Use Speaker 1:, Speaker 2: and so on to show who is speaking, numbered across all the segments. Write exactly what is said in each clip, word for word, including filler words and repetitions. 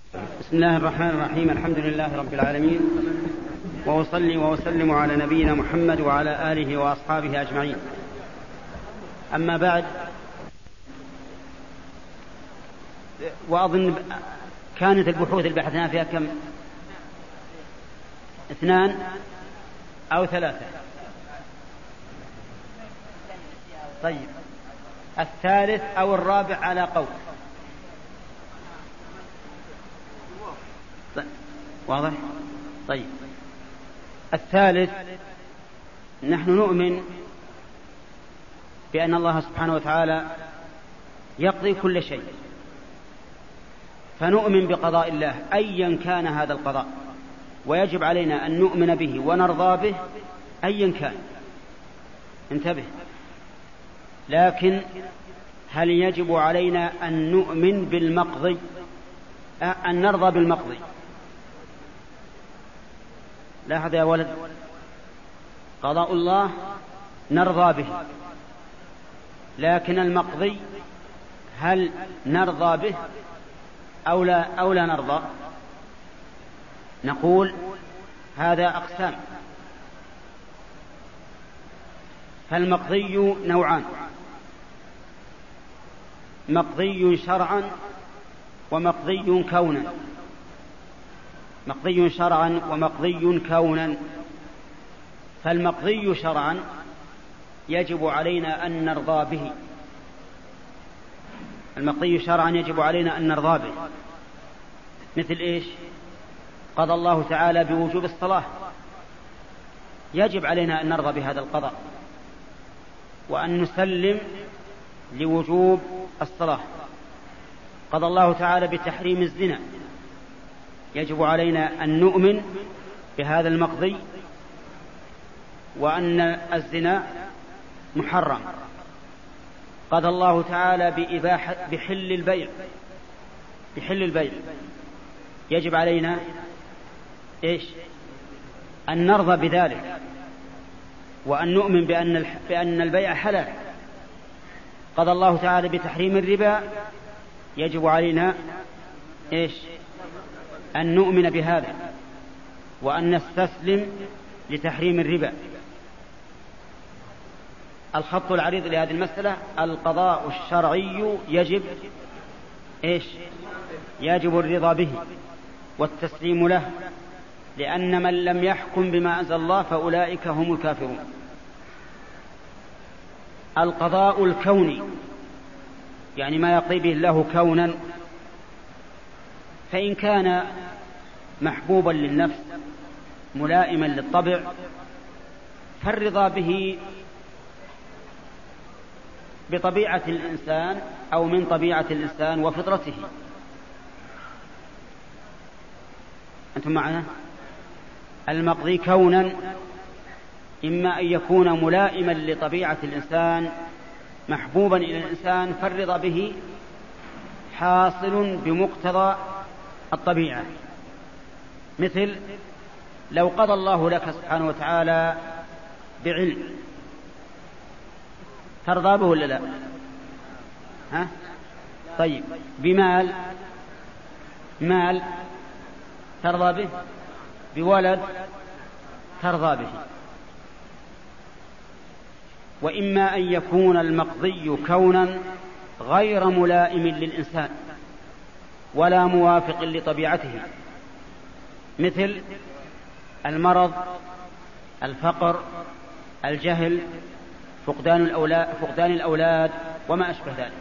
Speaker 1: بسم الله الرحمن الرحيم. الحمد لله رب العالمين، وأصلي وأسلم على نبينا محمد وعلى آله وأصحابه أجمعين. أما بعد، وأظن كانت البحوث اللي بحثنا فيها كم؟ اثنان أو ثلاثة؟ طيب، الثالث أو الرابع على قول. واضح؟ طيب، الثالث، نحن نؤمن بأن الله سبحانه وتعالى يقضي كل شيء، فنؤمن بقضاء الله أيا كان هذا القضاء، ويجب علينا أن نؤمن به ونرضى به أيا كان. انتبه، لكن هل يجب علينا أن نؤمن بالمقضي، أن نرضى بالمقضي؟ لاحظ يا ولد، قضاء الله نرضى به، لكن المقضي هل نرضى به أو لا, أو لا نرضى؟ نقول هذا أقسام. فالمقضي نوعان: مقضي شرعا ومقضي كونا. مقضي شرعا ومقضي كونا. فالمقضي شرعا يجب علينا أن نرضى به. المقضي شرعا يجب علينا أن نرضى به، مثل إيش؟ قضى الله تعالى بوجوب الصلاة، يجب علينا أن نرضى بهذا القضاء وأن نسلم لوجوب الصلاة. قضى الله تعالى بتحريم الزنا، يجب علينا أن نؤمن بهذا المقضي وأن الزنا محرم. قضى الله تعالى بإباحة بحل البيع بحل البيع يجب علينا إيش؟ أن نرضى بذلك وأن نؤمن بأن بأن البيع حلال. قضى الله تعالى بتحريم الربا، يجب علينا إيش؟ أن نؤمن بهذا وأن نستسلم لتحريم الربا. الخط العريض لهذه المسألة: القضاء الشرعي يجب إيش؟ يجب الرضا به والتسليم له، لأن من لم يحكم بما أنزل الله فأولئك هم الكافرون. القضاء الكوني يعني ما يقضي به الله كونا، فإن كان محبوبا للنفس ملائما للطبع فالرضا به بطبيعة الإنسان أو من طبيعة الإنسان وفطرته. أنتم معنا؟ المقضي كونا إما أن يكون ملائما لطبيعة الإنسان محبوبا إلى الإنسان، فالرضا به حاصل بمقتضى الطبيعة. مثل لو قضى الله لك سبحانه وتعالى بعلم، ترضى به ولا لا؟ ها؟ طيب، بمال، مال ترضى به؟ بولد ترضى به؟ وإما أن يكون المقضي كونا غير ملائم للإنسان ولا موافق لطبيعته، مثل المرض، الفقر، الجهل، فقدان الأولاد, فقدان الأولاد وما أشبه ذلك.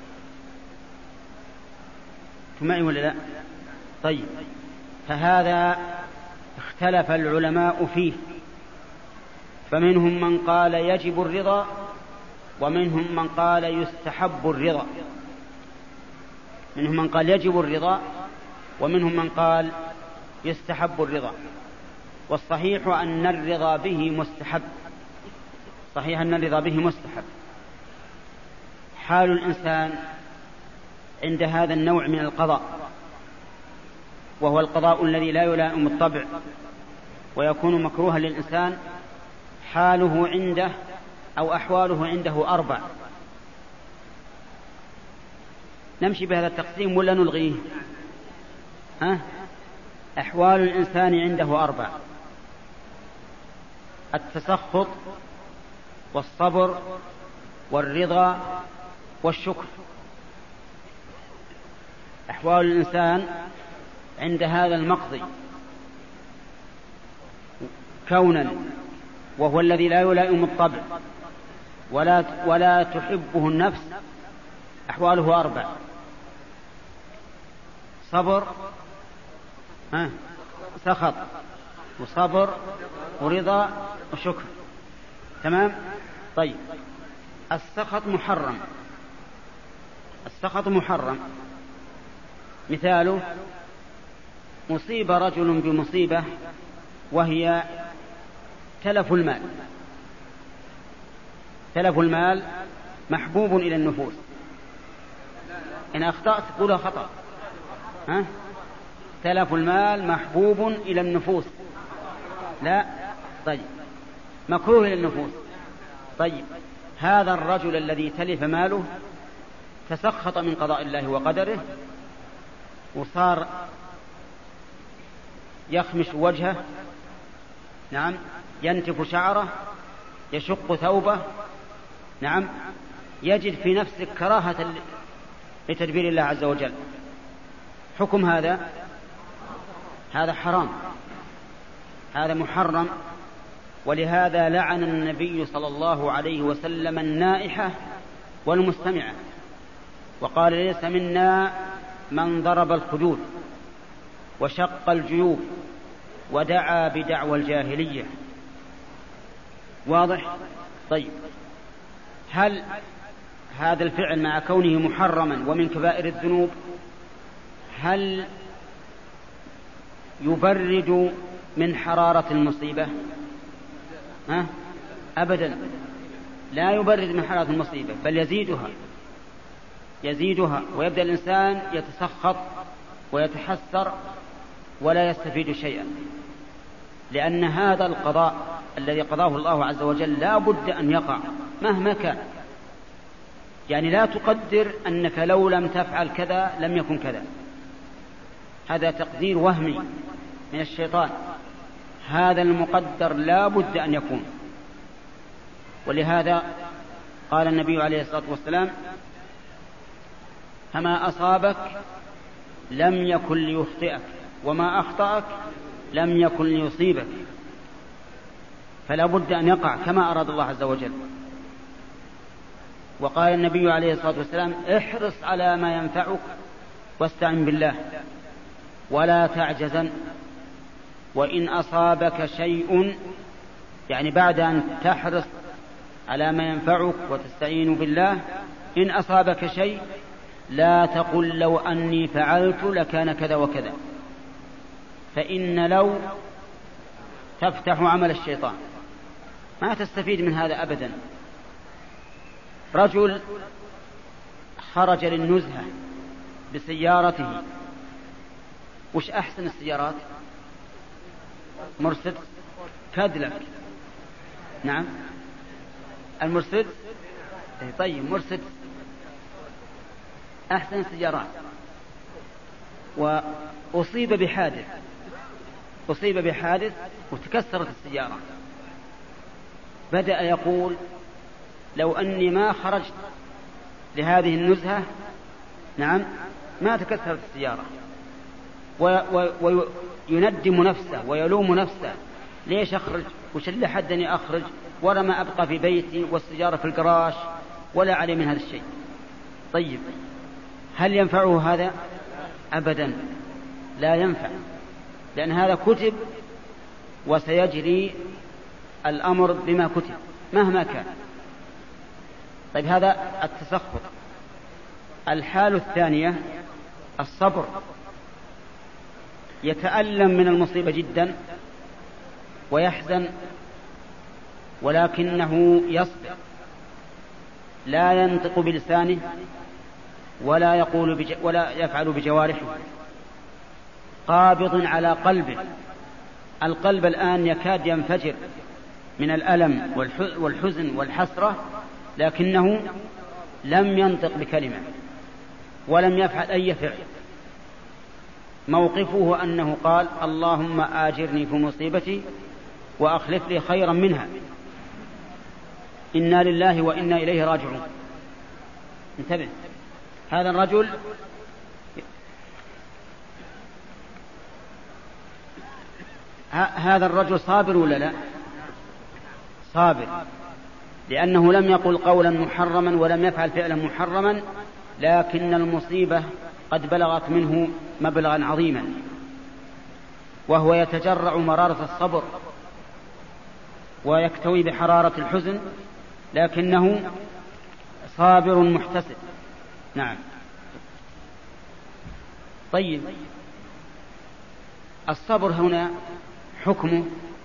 Speaker 1: معي ولا لا؟ طيب، فهذا اختلف العلماء فيه، فمنهم من قال يجب الرضا ومنهم من قال يستحب الرضا. منهم من قال يجب الرضا ومنهم من قال يستحب الرضا. والصحيح أن الرضا به مستحب. صحيح أن الرضا به مستحب. حال الإنسان عند هذا النوع من القضاء، وهو القضاء الذي لا يلائم الطبع ويكون مكروها للإنسان، حاله عنده أو أحواله عنده أربع. نمشي بهذا التقسيم ولا نلغيه؟ ها؟ أحوال الإنسان عنده أربع: التسخط والصبر والرضا والشكر. أحوال الإنسان عند هذا المقضي كونا، وهو الذي لا يلائم الطبع ولا ولا تحبه النفس، أحواله أربع: صبر، ها، سخط وصبر ورضا وشكر. تمام؟ طيب، السخط محرم. السخط محرم مثاله: مصيب رجل بمصيبة وهي تلف المال. تلف المال محبوب إلى النفوس. إن أخطأت قولها خطأ. ها؟ تلف المال محبوب إلى النفوس. لا، طيب، مكروه إلى النفوس. طيب، هذا الرجل الذي تلف ماله تسخط من قضاء الله وقدره، وصار يخمش وجهه، نعم، ينتف شعره، يشق ثوبه، نعم، يجد في نفسه كراهة لتدبير الله عز وجل. حكم هذا هذا حرام، هذا محرم. ولهذا لعن النبي صلى الله عليه وسلم النائحة والمستمعة، وقال: ليس منا من ضرب الخدود وشق الجيوب ودعا بدعوى الجاهلية. واضح؟ طيب، هل هذا الفعل مع كونه محرما ومن كبائر الذنوب هل يبرد من حرارة المصيبة؟ ها؟ أبدا، لا يبرد من حرارة المصيبة، بل يزيدها يزيدها ويبدأ الإنسان يتسخط ويتحسر ولا يستفيد شيئا، لأن هذا القضاء الذي قضاه الله عز وجل لا بد أن يقع مهما كان. يعني لا تقدر أنك لو لم تفعل كذا لم يكن كذا، هذا تقدير وهمي من الشيطان. هذا المقدر لا بد أن يكون. ولهذا قال النبي عليه الصلاة والسلام: فما أصابك لم يكن ليخطئك، وما أخطأك لم يكن ليصيبك. فلا بد أن يقع كما أراد الله عز وجل. وقال النبي عليه الصلاة والسلام: احرص على ما ينفعك واستعن بالله ولا تعجزن، وإن أصابك شيء، يعني بعد أن تحرص على ما ينفعك وتستعين بالله، إن أصابك شيء لا تقل لو أني فعلت لكان كذا وكذا، فإن لو تفتح عمل الشيطان، ما تستفيد من هذا أبدا. رجل خرج للنزهة بسيارته. وش أحسن السيارات؟ مرسيدس، كاديلاك، نعم، المرسيدس. طيب، مرسيدس أحسن السيارات. وأصيب بحادث أصيب بحادث وتكسرت السيارة. بدأ يقول: لو أني ما خرجت لهذه النزهة، نعم، ما تكسرت السيارة. ويندم نفسه ويلوم نفسه: ليش أخرج؟ وش اللي حدني أخرج؟ ولا ما أبقى في بيتي والسيارة في الجراج ولا علي من هذا الشيء. طيب، هل ينفعه هذا؟ أبدا، لا ينفع، لأن هذا كتب وسيجري الأمر بما كتب مهما كان. طيب، هذا التسخط. الحال الثانية الصبر. يتألم من المصيبة جدا ويحزن، ولكنه يصبر، لا ينطق بلسانه ولا يقول بج... ولا يفعل بجوارحه، قابض على قلبه. القلب الآن يكاد ينفجر من الألم والحزن والحسرة، لكنه لم ينطق بكلمة ولم يفعل أي فعل. موقفه أنه قال اللهم آجرني في مصيبتي وأخلف لي خيرا منها، إنا لله وإنا إليه راجعون. انتبه، هذا الرجل هذا الرجل صابر ولا لا؟ صابر، لأنه لم يقل قولا محرما ولم يفعل فعلا محرما، لكن المصيبة قد بلغت منه مبلغا عظيما، وهو يتجرع مرارة الصبر ويكتوي بحرارة الحزن، لكنه صابر محتسب. نعم. طيب، الصبر هنا حكمه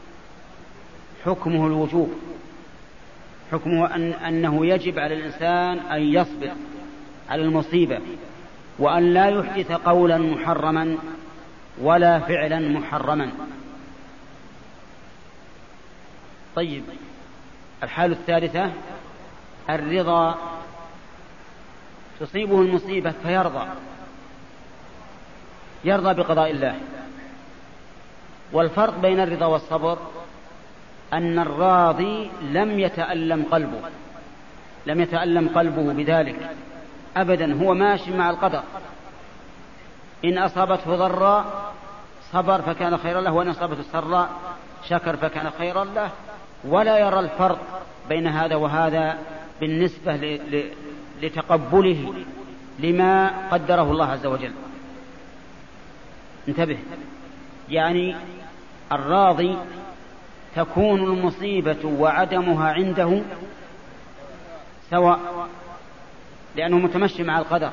Speaker 1: حكمه الوجوب، حكمه أن أنه يجب على الإنسان أن يصبر على المصيبة، وأن لا يحدث قولا محرما ولا فعلا محرما. طيب، الحالة الثالثة الرضا، تصيبه المصيبة فيرضى يرضى بقضاء الله. والفرق بين الرضا والصبر أن الراضي لم يتألم قلبه لم يتألم قلبه بذلك أبدا، هو ماشي مع القدر، إن أصابته ضراء صبر فكان خيرا له، وإن أصابته سراء شكر فكان خيرا له، ولا يرى الفرق بين هذا وهذا بالنسبة لتقبله لما قدره الله عز وجل. انتبه، يعني الراضي تكون المصيبة وعدمها عنده سواء، لأنه متمشي مع القدر،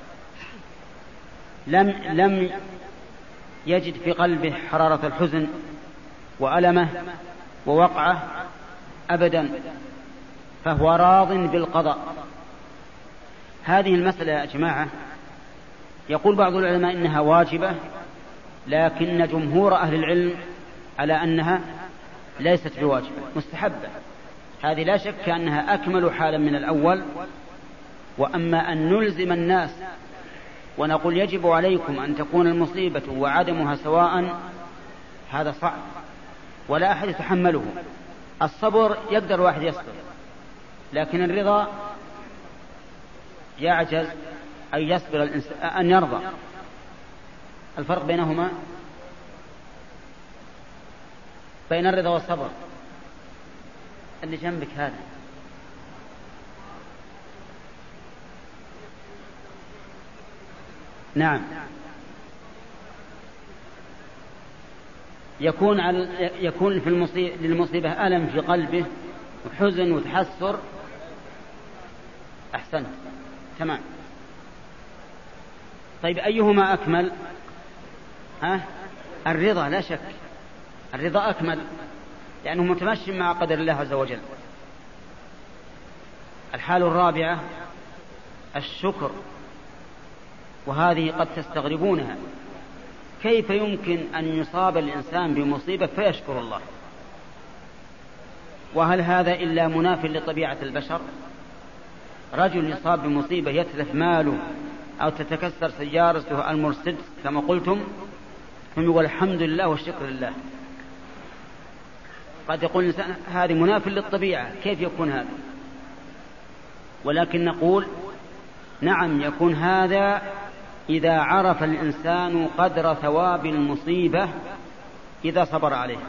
Speaker 1: لم لم يجد في قلبه حرارة الحزن وألمه ووقعه أبدا، فهو راض بالقضاء. هذه المسألة يا جماعة يقول بعض العلماء إنها واجبة، لكن جمهور أهل العلم على أنها ليست بواجبة، مستحبة. هذه لا شك أنها أكمل حالا من الأول. وأما أن نلزم الناس ونقول يجب عليكم أن تكون المصيبة وعدمها سواء، هذا صعب ولا أحد يتحمله. الصبر يقدر واحد يصبر، لكن الرضا يعجز أن يصبر الإنسان أن يرضى. الفرق بينهما بين الرضا والصبر اللي جنبك هذا. نعم، يكون على يكون في المصيبة للمصيبة ألم في قلبه وحزن وتحسر. أحسنت، تمام. طيب، أيهما أكمل؟ ها؟ الرضا لا شك، الرضا أكمل لأنه متمشي مع قدر الله عز وجل. الحالة الرابعة الشكر، وهذه قد تستغربونها. كيف يمكن أن يصاب الإنسان بمصيبة فيشكر الله؟ وهل هذا إلا مناف لطبيعة البشر؟ رجل يصاب بمصيبة يتلف ماله أو تتكسر سيارته المرسيدس كما قلتم، ثم يقول الحمد لله والشكر لله. قد يقول الإنسان هذه مناف للطبيعة، كيف يكون هذا؟ ولكن نقول نعم، يكون هذا إذا عرف الإنسان قدر ثواب المصيبة إذا صبر عليها.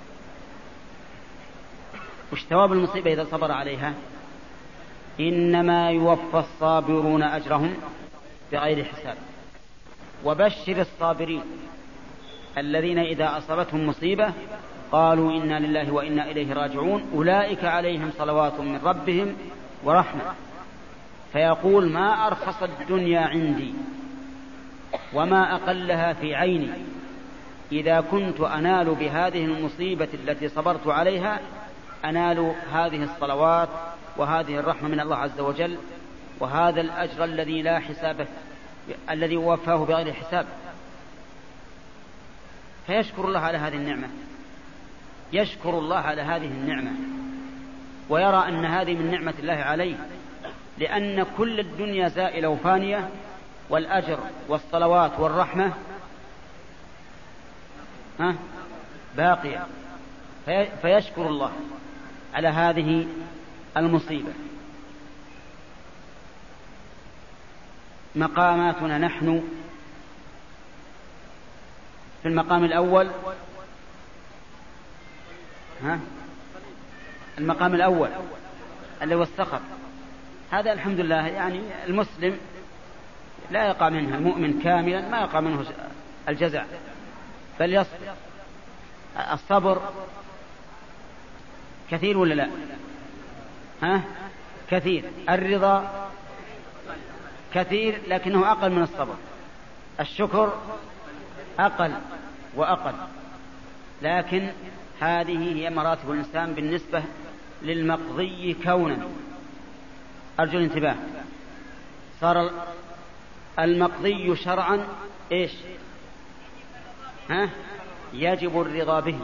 Speaker 1: وش ثواب المصيبة إذا صبر عليها؟ إنما يوفى الصابرون أجرهم بغير حساب. وبشر الصابرين الذين إذا أصابتهم مصيبة قالوا إنا لله وإنا إليه راجعون أولئك عليهم صلوات من ربهم ورحمة. فيقول ما أرخص الدنيا عندي وما أقلها في عيني إذا كنت أنال بهذه المصيبة التي صبرت عليها، أنال هذه الصلوات وهذه الرحمة من الله عز وجل، وهذا الأجر الذي لا حساب الذي وفاه بغير حساب. فيشكر الله على هذه النعمة، يشكر الله على هذه النعمة، ويرى أن هذه من نعمة الله عليه، لأن كل الدنيا زائلة وفانية، والأجر والصلوات والرحمة ها باقية، في فيشكر الله على هذه المصيبة. مقاماتنا نحن في المقام الأول، ها المقام الأول اللي هو السخط، هذا الحمد لله يعني المسلم لا يقع منها، المؤمن كاملا ما يقع منه الجزع بل يصبر. الصبر كثير ولا لا؟ ها كثير. الرضا كثير لكنه أقل من الصبر. الشكر أقل وأقل، لكن هذه هي مراتب الإنسان بالنسبة للمقضي كونا. أرجو الانتباه. صار المقضي شرعا إيش؟ ها يجب الرضا به.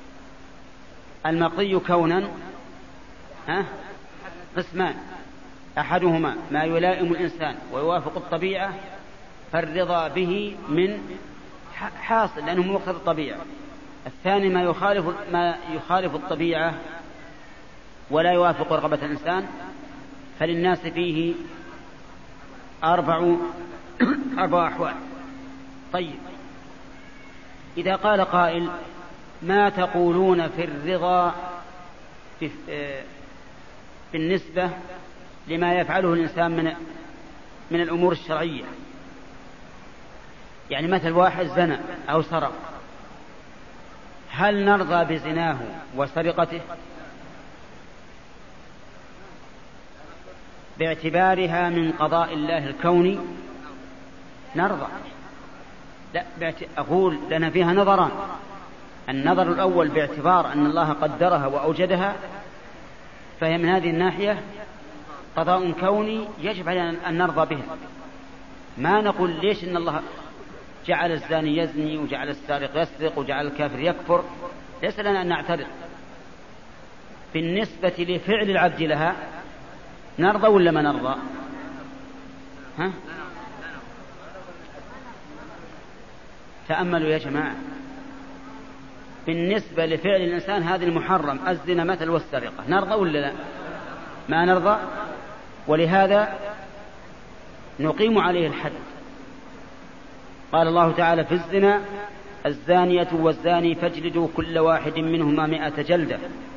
Speaker 1: المقضي كونا ها قسمان، أحدهما ما يلائم الإنسان ويوافق الطبيعة فالرضا به من حاصل لأنه مقتضى الطبيعة. الثاني ما يخالف ما يخالف الطبيعة ولا يوافق رغبة الإنسان، فللناس فيه أربع أربع أحوال. طيب، إذا قال قائل ما تقولون في الرضا في بالنسبة لما يفعله الإنسان من من الأمور الشرعية؟ يعني مثل واحد زنى أو سرق، هل نرضى بزناه وسرقته باعتبارها من قضاء الله الكوني؟ نرضى. لا، أقول لنا فيها نظران. النظر الأول باعتبار أن الله قدرها وأوجدها، فهي من هذه الناحية قضاء كوني يجب علينا أن نرضى به. ما نقول ليش إن الله جعل الزاني يزني وجعل السارق يسرق وجعل الكافر يكفر، ليس لنا أن نعترض. بالنسبة لفعل العبد لها نرضى ولا ما نرضى؟ ها؟ تأملوا يا جماعة. بالنسبة لفعل الإنسان هذا المحرم الزنا مثل والسرقة، نرضى ولا لا؟ ما نرضى. ولهذا نقيم عليه الحد. قال الله تعالى في الزنا الزانية والزاني فاجلدوا كل واحد منهما مئة جلدة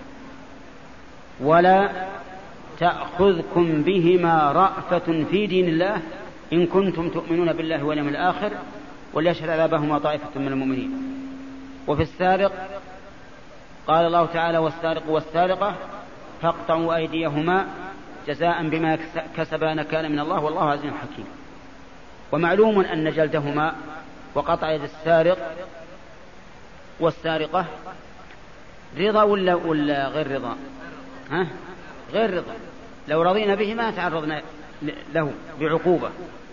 Speaker 1: ولا تأخذكم بهما رأفة في دين الله إن كنتم تؤمنون بالله واليوم الآخر وليشهد عذابهما طائفة من المؤمنين. وفي السارق قال الله تعالى والسارق والسارقة فاقطعوا أيديهما جزاء بما كسبا نكالا من الله والله عزيز حكيم. ومعلوم أن جلدهما وقطع يد السارق والسارقة رضا ولا, ولا غير رضا؟ ها؟ غير رضا. لو رضينا به ما تعرضنا له بعقوبة.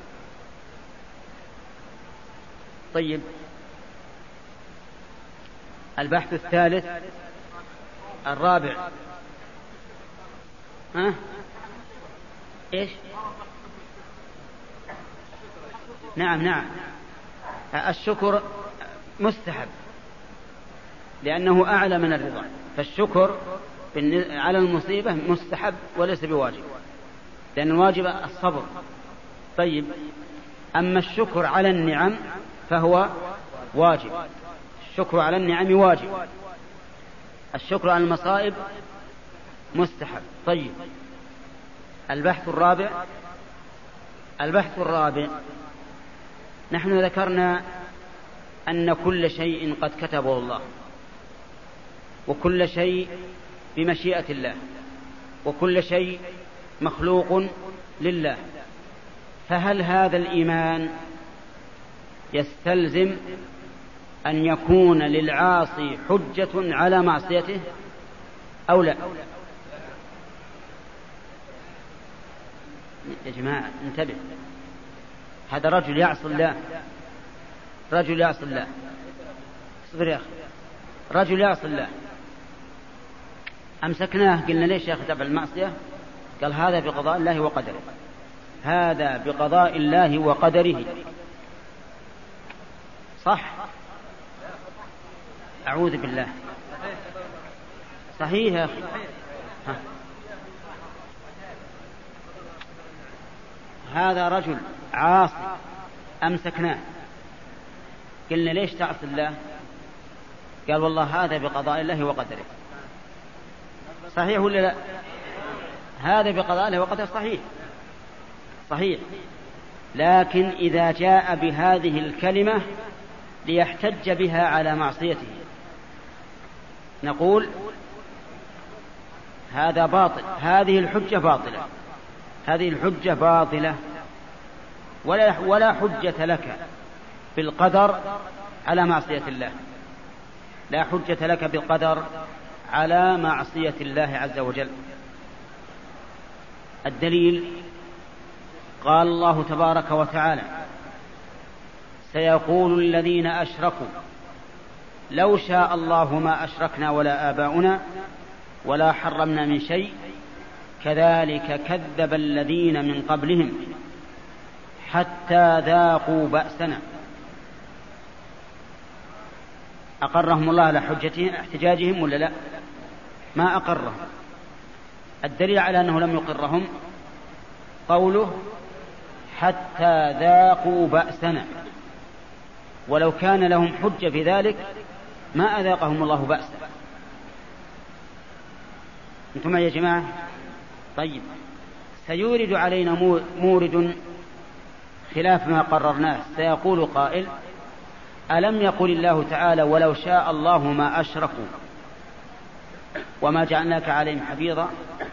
Speaker 1: طيب، البحث الثالث الرابع، ها ايش؟ نعم نعم الشكر مستحب لأنه أعلى من الرضا، فالشكر على المصيبة مستحب وليس بواجب، لأن الواجب الصبر. طيب، أما الشكر على النعم فهو واجب. الشكر على النعم واجب، الشكر على المصائب مستحب. طيب، البحث الرابع البحث الرابع نحن ذكرنا أن كل شيء قد كتبه الله، وكل شيء بمشيئة الله، وكل شيء مخلوق لله. فهل هذا الإيمان يستلزم أن يكون للعاصي حجة على معصيته أو لا؟ يا جماعة انتبه، هذا رجل يعصي الله، رجل يعصي الله اصبر يا أخي، رجل يعصي الله، أمسكناه قلنا ليش يا أخي تفعل المعصية؟ قال هذا بقضاء الله وقدره، هذا بقضاء الله وقدره. صح؟ أعوذ بالله. صحيح يا أخي. ها. هذا رجل عاصي أمسكناه قلنا ليش تعصي الله؟ قال والله هذا بقضاء الله وقدره. صحيح ولا لا؟ هذا بقضاء الله وقدره صحيح صحيح. لكن إذا جاء بهذه الكلمة ليحتج بها على معصيته نقول هذا باطل، هذه الحجة باطلة، هذه الحجة باطلة ولا ولا حجة لك بالقدر على معصية الله، لا حجة لك بالقدر على معصية الله عز وجل. الدليل قال الله تبارك وتعالى سيقول الذين أشركوا لو شاء الله ما أشركنا ولا آباؤنا ولا حرمنا من شيء كذلك كذب الذين من قبلهم حتى ذاقوا بأسنا. أقرهم الله على حجتهم احتجاجهم ولا لا؟ ما أقرهم. الدليل على أنه لم يقرهم قوله حتى ذاقوا بأسنا، ولو كان لهم حجة في ذلك ما أذاقهم الله بأسا. أنتم يا جماعة؟ طيب سيورد علينا مورد خلاف ما قررناه. سيقول قائل ألم يقل الله تعالى ولو شاء الله ما أشركوا وما جعلناك عليهم حفيظا؟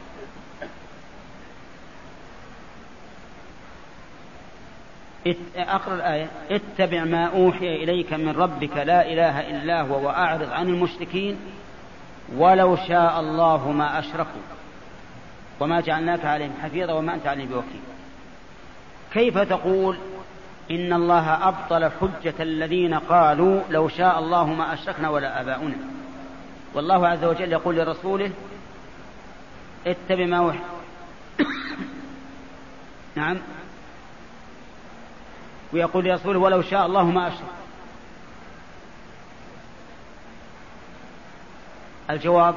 Speaker 1: أقرأ الآية اتبع ما أوحي إليك من ربك لا إله إلا هو وأعرض عن المشركين ولو شاء الله ما أشركوا وما جعلناك عليهم حفيظا وما أنت عليهم بوكيل. كيف تقول إن الله أبطل حجة الذين قالوا لو شاء الله ما أشركنا ولا آباؤنا، والله عز وجل يقول لرسوله اتبع ما أوحي نعم، ويقول لرسوله ولو شاء الله ما أشرك. الجواب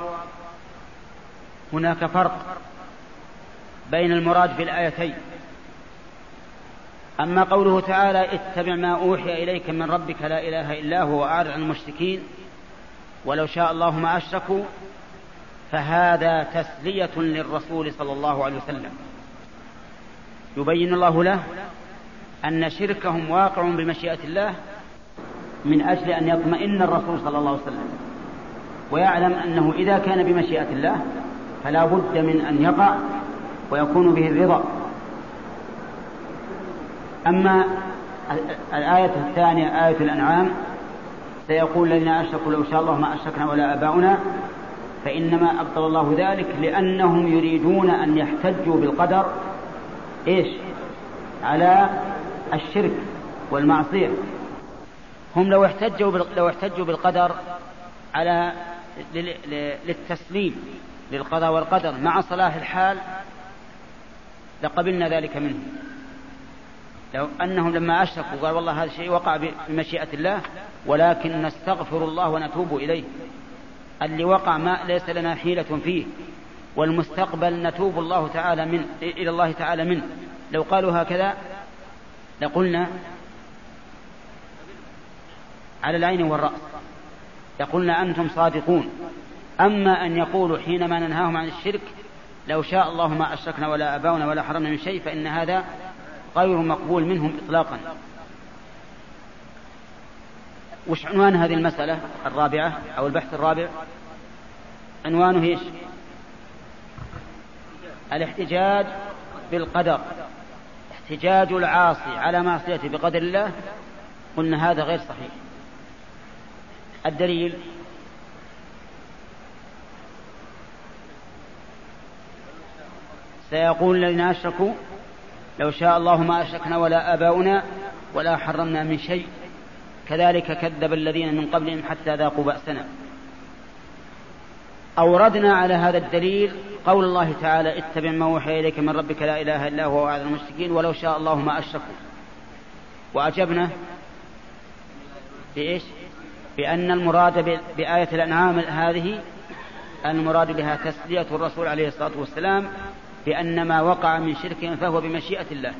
Speaker 1: هناك فرق بين المراد في الآيتين. أما قوله تعالى اتبع ما أوحي إليك من ربك لا إله إلا هو وأعرض عن المشركين ولو شاء الله ما أشركوا فهذا تسلية للرسول صلى الله عليه وسلم، يبين الله له أن شركهم واقع بمشيئة الله من أجل أن يطمئن الرسول صلى الله عليه وسلم ويعلم أنه إذا كان بمشيئة الله فلا بد من أن يقع ويكون به الرضا. أما الآية الثانية آية الأنعام سيقول الذين أشركوا لو شاء الله ما أشركنا ولا آباؤنا، فإنما أبطل الله ذلك لأنهم يريدون أن يحتجوا بالقدر إيش على الشرك والمعصية. هم لو احتجوا لو احتجوا بالقدر على للتسليم للقضاء والقدر مع صلاح الحال لقبلنا ذلك منهم. لو أنهم لما أشركوا قال والله هذا الشيء وقع بمشيئة الله ولكن نستغفر الله ونتوب إليه، اللي وقع ما ليس لنا حيلة فيه والمستقبل نتوب الله تعالى من إلى الله تعالى منه، لو قالوا هكذا لقلنا على العين والرأس، لقلنا أنتم صادقون. أما أن يقولوا حينما ننهاهم عن الشرك لو شاء الله ما أشركنا ولا آباؤنا ولا حرمنا من شيء فإن هذا غير مقبول منهم إطلاقا. وش عنوان هذه المسألة الرابعة أو البحث الرابع؟ عنوانه إيش؟ الاحتجاج بالقدر، احتجاج العاصي على معصيته بقدر الله. قلنا هذا غير صحيح. الدليل سيقول الذين أشركوا لو شاء الله ما أشركنا ولا آباؤنا ولا حرمنا من شيء كذلك كذب الذين من قبلهم حتى ذاقوا بأسنا. أوردنا على هذا الدليل قول الله تعالى اتبع ما أوحي إليك من ربك لا إله إلا هو وأعظم المشركين ولو شاء الله ما أشركوا، وأجبنا بإيش؟ بأن المراد بآية الأنعام هذه المراد بها تسلية الرسول عليه الصلاة والسلام بأن ما وقع من شرك فهو بمشيئة الله.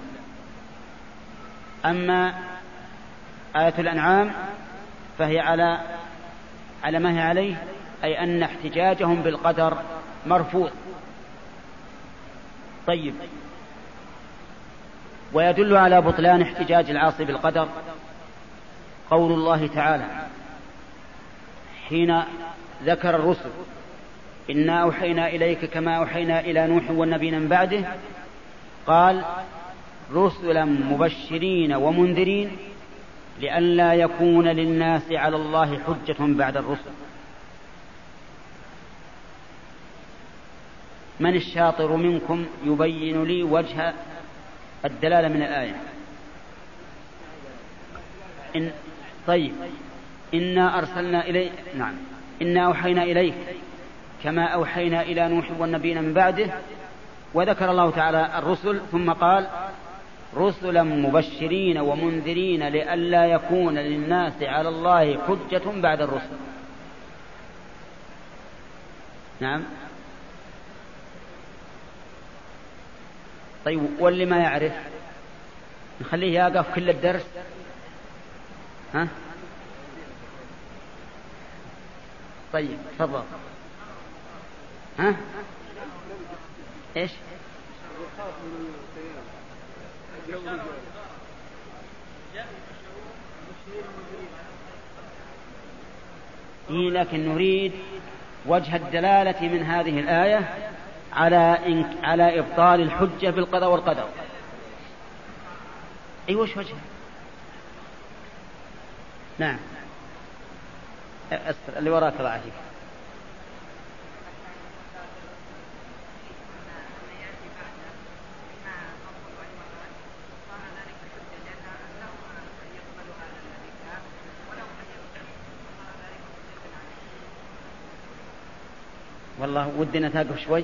Speaker 1: أما آية الأنعام فهي على على ما هي عليه، أي أن احتجاجهم بالقدر مرفوض. طيب، ويدل على بطلان احتجاج العاصي بالقدر قول الله تعالى حين ذكر الرسل: إنا أوحينا إليك كما أوحينا إلى نوح والنبيين من بعده، قال: رسلا مبشرين ومنذرين لئلا يكون للناس على الله حجة بعد الرسل. من الشاطر منكم يبين لي وجه الدلالة من الآية؟ إن طيب، إنا أرسلنا إليك، نعم، إنا أوحينا إليك كما أوحينا إلى نوح والنبيين من بعده، وذكر الله تعالى الرسل ثم قال: رسلا مبشرين ومنذرين لئلا يكون للناس على الله حجة بعد الرسل. نعم. طيب، واللي ما يعرف نخليه يقف كل الدرس؟ ها؟ طيب، تفضل. ها؟ ايش؟ إيه، لكن نريد وجه الدلالة من هذه الآية على إن... على إبطال الحجة بالقضاء والقدر. أي وش وجهه؟ نعم، أسر اللي وراك ضعيف. والله ودنا تقف شوي.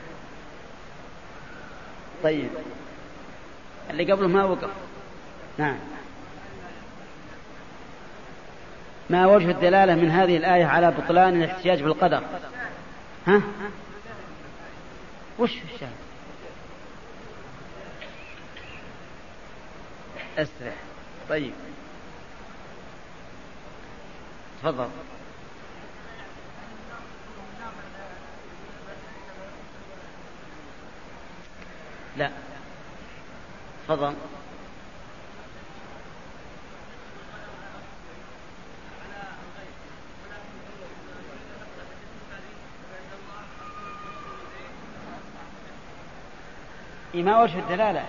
Speaker 1: طيب، اللي قبله ما وقف. نعم. ما وجه الدلالة من هذه الآية على بطلان الاحتجاج بالقدر؟ ها؟ وش الشاهد؟ أسرع. طيب، تفضل. لا، تفضل. ما وجه الدلالة؟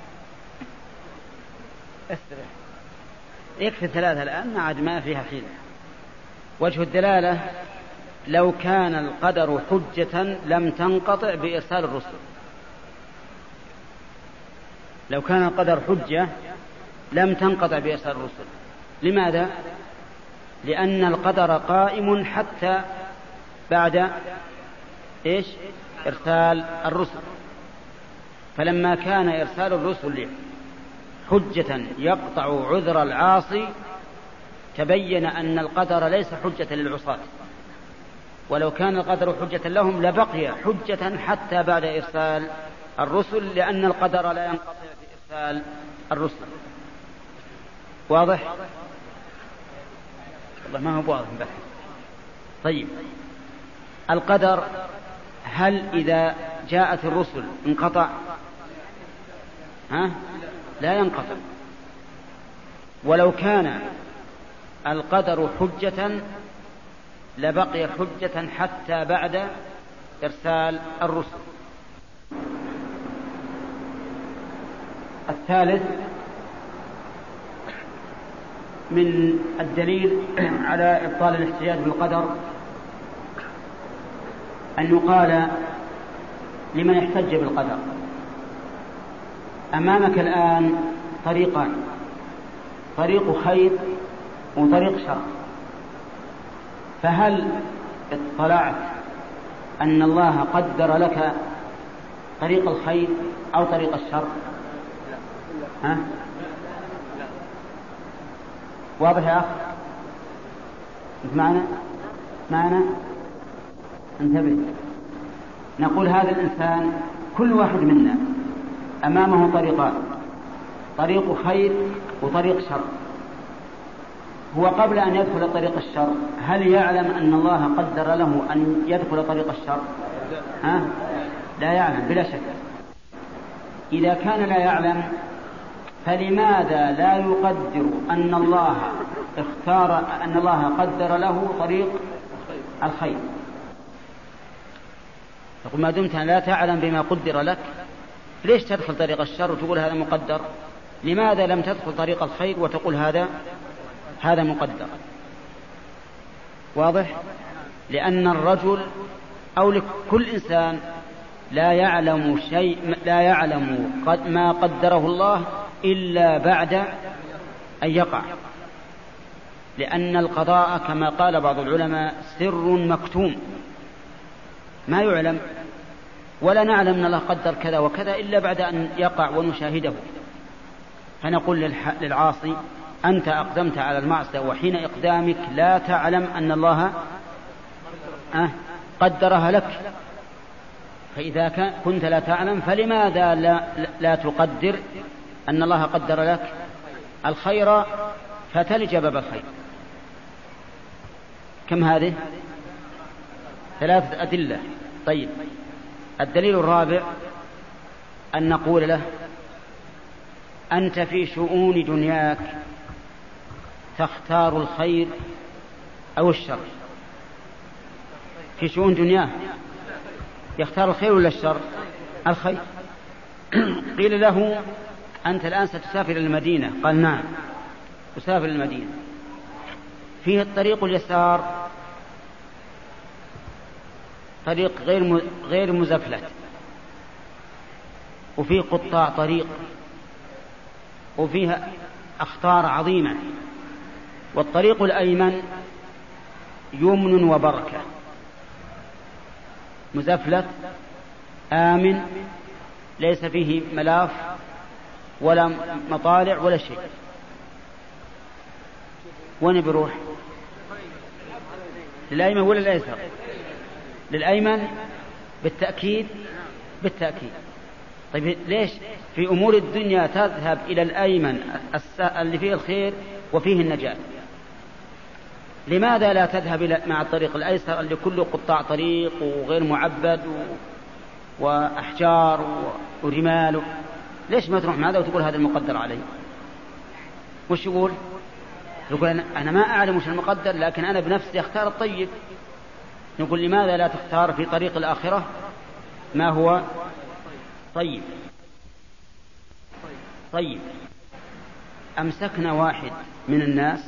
Speaker 1: استرح، يكفي ثلاثة الآن، ما عاد ما فيها حيلة. وجه الدلالة: لو كان القدر حجة لم تنقطع بإرسال الرسل. لو كان القدر حجة لم تنقطع بإرسال الرسل. لماذا؟ لأن القدر قائم حتى بعد إيش؟ إرسال الرسل. فلما كان إرسال الرسل حجة يقطع عذر العاصي تبين أن القدر ليس حجة للعصاة، ولو كان القدر حجة لهم لبقي حجة حتى بعد إرسال الرسل، لأن القدر لا ينقطع بإرسال الرسل. واضح؟ والله ما هو واضح بس. طيب، القدر هل إذا جاءت الرسل انقطع؟ ها؟ لا ينقطع. ولو كان القدر حجة لبقي حجة حتى بعد إرسال الرسل. الثالث من الدليل على إبطال الاحتجاج بالقدر أن يقال لمن يحتج بالقدر: أمامك الآن طريقان، طريق خير وطريق شر، فهل اطلعت أن الله قدر لك طريق الخير أو طريق الشر؟ ها؟ واضح يا أخ؟ معنا معنا انتبه. نقول هذا الإنسان كل واحد منا أمامه طريقان، طريق خير وطريق شر. هو قبل أن يدخل طريق الشر هل يعلم أن الله قدر له أن يدخل طريق الشر؟ ها؟ لا يعلم بلا شك. إذا كان لا يعلم فلماذا لا يقدر أن الله اختار أن الله قدر له طريق الخير؟ يقول ما دمت لا تعلم بما قدر لك ليش تدخل طريق الشر وتقول هذا مقدر؟ لماذا لم تدخل طريق الخير وتقول هذا هذا مقدر؟ واضح؟ لأن الرجل أو لكل إنسان لا يعلم شيء لا يعلم قد ما قدره الله إلا بعد أن يقع، لأن القضاء كما قال بعض العلماء سر مكتوم ما يعلم، ولا نعلم أن الله قدر كذا وكذا إلا بعد أن يقع ونشاهده. فنقول للعاصي أنت أقدمت على المعصية وحين إقدامك لا تعلم أن الله قدرها لك، فإذا كنت لا تعلم فلماذا لا, لا تقدر أن الله قدر لك الخير فتلج باب الخير؟ كم هذه؟ ثلاثة أدلة. طيب الدليل الرابع أن نقول له أنت في شؤون دنياك تختار الخير أو الشر. في شؤون دنياه يختار الخير ولا الشر؟ الخير. قيل له أنت الآن ستسافر إلى المدينة، قال نعم أسافر إلى المدينة. فيه الطريق اليسار طريق غير غير مزفلت، وفيه قطاع طريق، وفيها أخطار عظيمة، والطريق الأيمن يمن وبركة، مزفلت آمن ليس فيه ملاف ولا مطالع ولا شيء. وين بروح؟ للأيمن ولا الأيسر؟ للأيمن بالتأكيد بالتأكيد. طيب ليش في أمور الدنيا تذهب إلى الأيمن اللي فيه الخير وفيه النجاة؟ لماذا لا تذهب إلى مع الطريق الأيسر اللي كله قطاع طريق وغير معبد وأحجار ورمال؟ ليش ما تروح مع هذا وتقول هذا المقدر علي؟ وش يقول؟ يقول أنا ما أعلم وش المقدر لكن أنا بنفسي أختار الطيب. نقول لماذا لا تختار في طريق الآخرة ما هو طيب؟ طيب أمسكنا واحد من الناس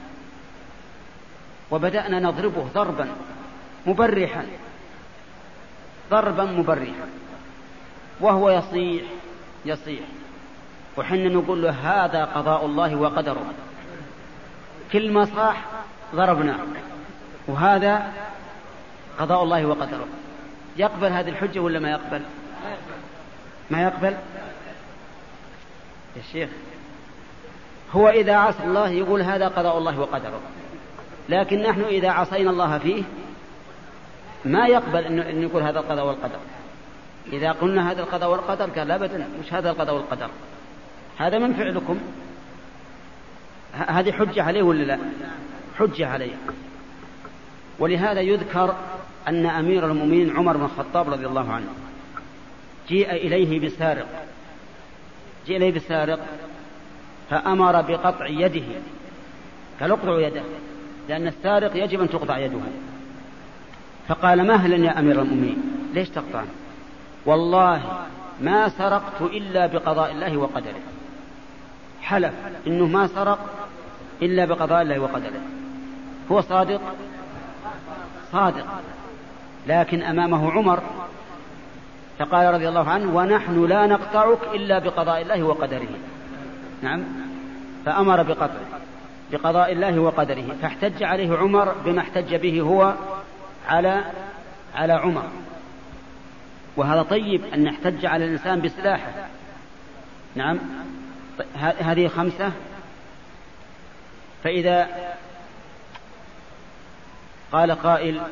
Speaker 1: وبدأنا نضربه ضربا مبرحا ضربا مبرحا وهو يصيح يصيح وحنا نقول له هذا قضاء الله وقدره، كل ما صاح ضربناه، وهذا قضاء الله وقدره. يقبل هذه الحجة ولا ما يقبل؟ ما يقبل يا شيخ. هو إذا عصى الله يقول هذا قضاء الله وقدره، لكن نحن إذا عصينا الله فيه ما يقبل أن يقول هذا القضاء والقدر. إذا قلنا هذا القضاء والقدر قال لا أبدا مش هذا القضاء والقدر، هذا من فعلكم. هذه حجة عليه ولا لا؟ حجة عليه. ولهذا يذكر أن أمير المؤمنين عمر بن الخطاب رضي الله عنه جيء إليه بسارق جيء إليه بسارق فأمر بقطع يده، قال اقطعوا يده لأن السارق يجب أن تقطع يده. فقال مهلا يا أمير المؤمنين ليش تقطع؟ والله ما سرقت إلا بقضاء الله وقدره. حلف إنه ما سرق إلا بقضاء الله وقدره. هو صادق صادق لكن أمامه عمر فقال رضي الله عنه ونحن لا نقطعك إلا بقضاء الله وقدره. نعم. فأمر بقطعه بقضاء الله وقدره، فاحتج عليه عمر بما احتج به هو على على عمر. وهذا طيب أن نحتج على الإنسان بسلاحه. نعم. هذه خمسة. فإذا قال قائل: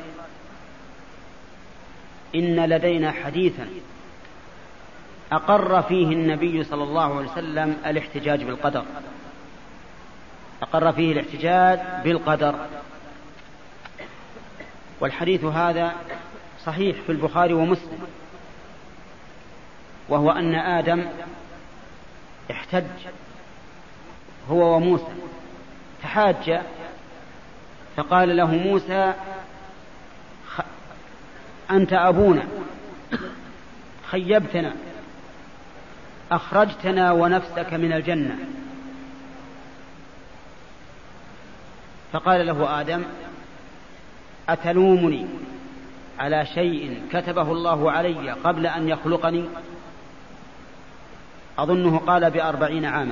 Speaker 1: إن لدينا حديثا أقر فيه النبي صلى الله عليه وسلم الاحتجاج بالقدر، أقر فيه الاحتجاج بالقدر. والحديث هذا صحيح في البخاري ومسلم، وهو أن آدم احتج هو وموسى، تحاج، فقال له موسى: أنت أبونا، خيبتنا، أخرجتنا ونفسك من الجنة. فقال له آدم: أتلومني على شيء كتبه الله علي قبل أن يخلقني؟ أظنه قال بأربعين عاما.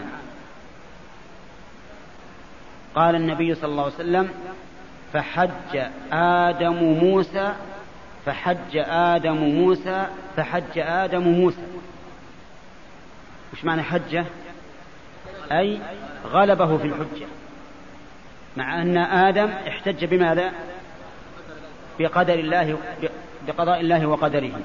Speaker 1: قال النبي صلى الله عليه وسلم: فحج آدم موسى فحج آدم موسى فحج آدم موسى. وش معنى حجة؟ أي غلبه في الحجة، مع أن آدم احتج بماذا؟ بقدر الله، بقضاء الله وقدره.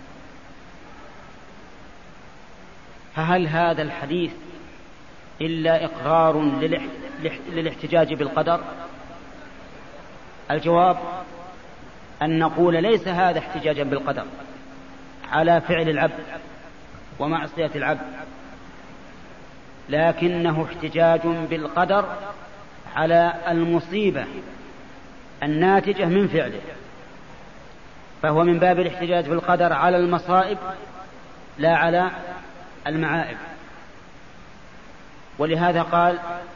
Speaker 1: فهل هذا الحديث إلا إقرار للاحتجاج بالقدر؟ الجواب أن نقول: ليس هذا احتجاجا بالقدر على فعل العبد ومعصية العبد، لكنه احتجاج بالقدر على المصيبة الناتجة من فعله، فهو من باب الاحتجاج بالقدر على المصائب لا على المعائب. ولهذا قال: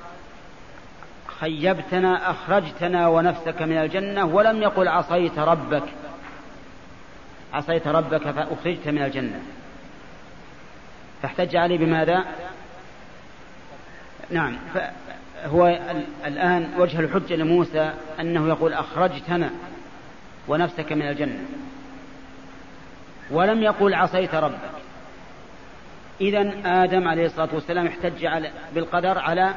Speaker 1: خيبتنا، أخرجتنا ونفسك من الجنة، ولم يقل عصيت ربك عصيت ربك فأخرجت من الجنة. فاحتج عليه بماذا؟ نعم، هو الآن وجه الحجة لموسى أنه يقول: أخرجتنا ونفسك من الجنة، ولم يقول عصيت ربك. إذن آدم عليه الصلاة والسلام احتج بالقدر على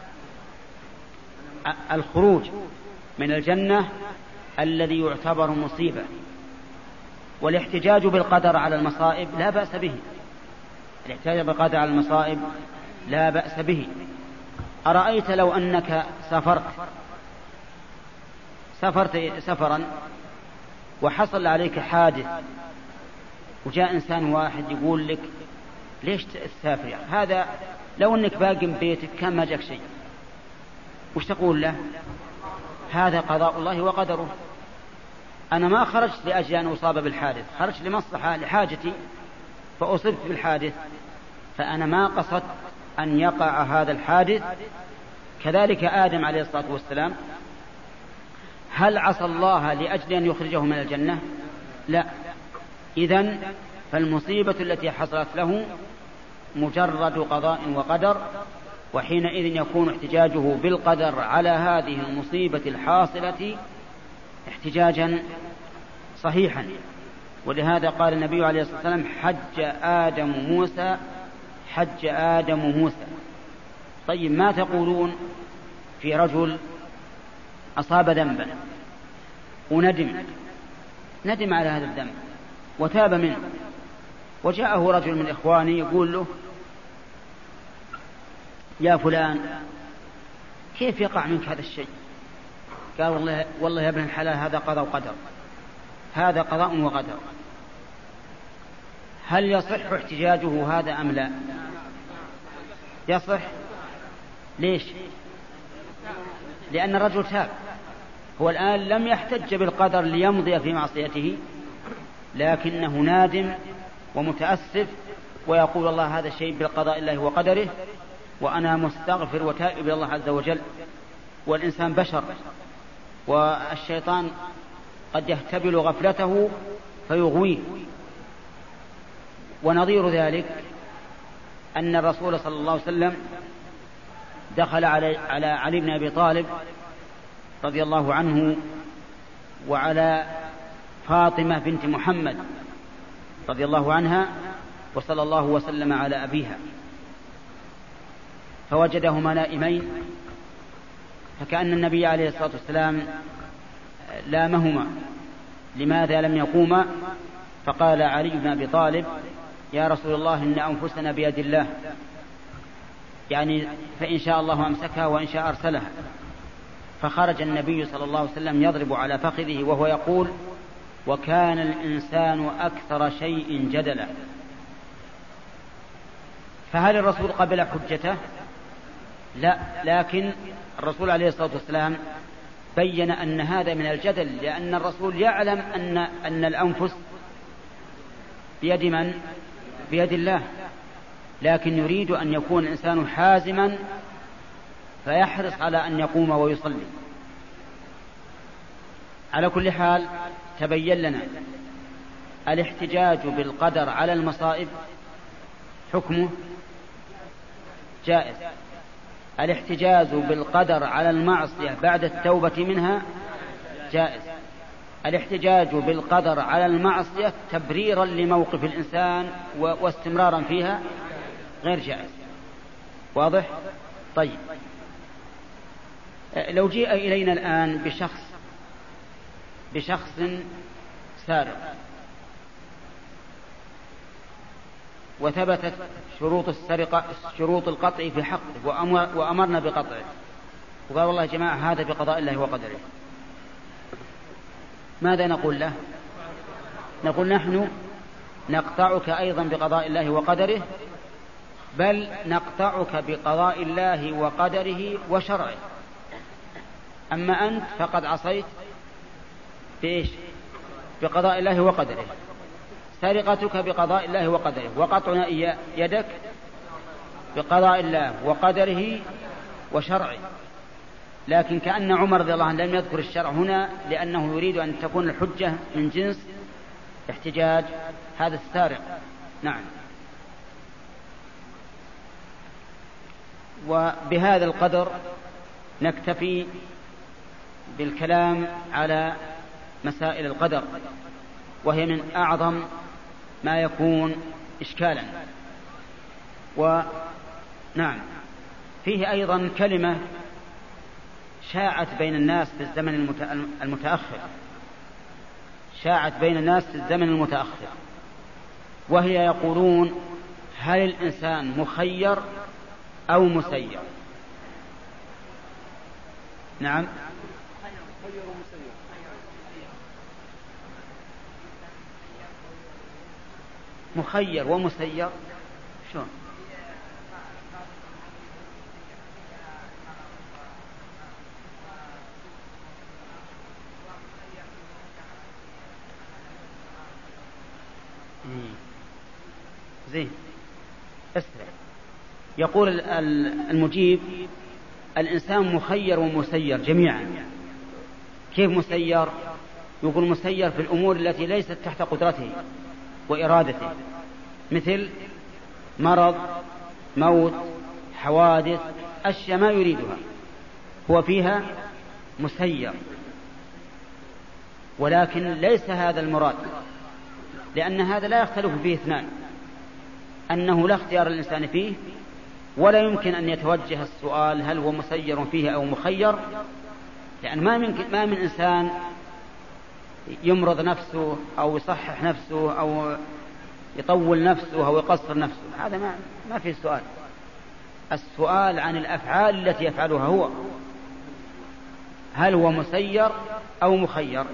Speaker 1: الخروج من الجنة الذي يعتبر مصيبة، والاحتجاج بالقدر على المصائب لا بأس به. الاحتجاج بالقدر على المصائب لا بأس به. أرأيت لو أنك سافرت سافرت سفرا وحصل عليك حادث، وجاء إنسان واحد يقول لك: ليش تسافر؟ هذا لو أنك باقي بيتك كان ما جاك شيء، وش تقول له؟ هذا قضاء الله وقدره، أنا ما خرجت لأجل أن أصاب بالحادث، خرجت لمصلحة لحاجتي فأصبت بالحادث، فأنا ما قصدت أن يقع هذا الحادث. كذلك آدم عليه الصلاة والسلام، هل عصى الله لأجل أن يخرجه من الجنة؟ لا. إذن فالمصيبة التي حصلت له مجرد قضاء وقدر، وحينئذ يكون احتجاجه بالقدر على هذه المصيبة الحاصلة احتجاجا صحيحا. ولهذا قال النبي عليه الصلاة والسلام: حج آدم موسى حج آدم موسى. طيب، ما تقولون في رجل أصاب ذنبا وندم ندم على هذا الذنب وتاب منه، وجاءه رجل من إخواني يقول له: يا فلان، كيف يقع منك هذا الشيء؟ قال: والله, والله يا ابن الحلال، هذا قضاء وقدر، هذا قضاء وقدر. هل يصح احتجاجه هذا أم لا؟ يصح. ليش؟ لأن الرجل تاب، هو الآن لم يحتج بالقدر ليمضي في معصيته، لكنه نادم ومتأسف، ويقول: الله هذا الشيء بالقضاء الله وقدره، وأنا مستغفر وتائب إلى الله عز وجل. والإنسان بشر، والشيطان قد يهتبل غفلته فيغويه. ونظير ذلك أن الرسول صلى الله عليه وسلم دخل على على علي بن أبي طالب رضي الله عنه وعلى فاطمة بنت محمد رضي الله عنها، وصلى الله وسلم على أبيها، فوجدهما نائمين، فكأن النبي عليه الصلاة والسلام لامهما لماذا لم يقوما؟ فقال علي بن أبي طالب: يا رسول الله إن أنفسنا بيد الله، يعني فإن شاء الله أمسكها وإن شاء أرسلها. فخرج النبي صلى الله عليه وسلم يضرب على فخذه وهو يقول: وكان الإنسان أكثر شيء جدلا. فهل الرسول قبل حجته؟ لا، لكن الرسول عليه الصلاة والسلام بين أن هذا من الجدل، لأن الرسول يعلم أن أن الأنفس بيد من؟ بيد الله، لكن يريد أن يكون الإنسان حازما فيحرص على أن يقوم ويصلي. على كل حال تبين لنا الاحتجاج بالقدر على المصائب حكمه جائز، الاحتجاج بالقدر على المعصية بعد التوبة منها جائز، الاحتجاج بالقدر على المعصية تبريرا لموقف الإنسان واستمرارا فيها غير جائز. واضح؟ طيب، لو جيء إلينا الآن بشخص بشخص سارق وثبتت شروط السرقة شروط القطع في حقه وأمرنا بقطعه، وقال والله يا جماعة هذا بقضاء الله وقدره، ماذا نقول له؟ نقول نحن نقطعك أيضا بقضاء الله وقدره، بل نقطعك بقضاء الله وقدره وشرعه. أما أنت فقد عصيت بإيش؟ بقضاء الله وقدره، سرقتك بقضاء الله وقدره، وقطعنا يدك بقضاء الله وقدره وشرعه. لكن كأن عمر رضي الله عنه لم يذكر الشرع هنا، لأنه يريد أن تكون الحجة من جنس احتجاج هذا السارق. نعم. وبهذا القدر نكتفي بالكلام على مسائل القدر، وهي من أعظم ما يكون إشكالا. ونعم، فيه أيضا كلمة شاعت بين الناس في الزمن المتأخر شاعت بين الناس في الزمن المتأخر وهي يقولون: هل الإنسان مخير أو مسير؟ نعم، مخير ومسير. شلون؟ زين، اسرع. يقول المجيب: الإنسان مخير ومسير جميعا. كيف مسير؟ يقول مسير في الأمور التي ليست تحت قدرته وإرادته، مثل مرض، موت، حوادث، أشياء ما يريدها هو فيها مسير. ولكن ليس هذا المراد، لأن هذا لا يختلف فيه اثنان، أنه لا اختيار الإنسان فيه، ولا يمكن أن يتوجه السؤال هل هو مسير فيه أو مخير، لأن ما من, ما من إنسان يمرض نفسه أو يصحح نفسه أو يطول نفسه أو يقصر نفسه، هذا ما, ما فيه سؤال. السؤال عن الأفعال التي يفعلها هو، هل هو مسير أو مخير؟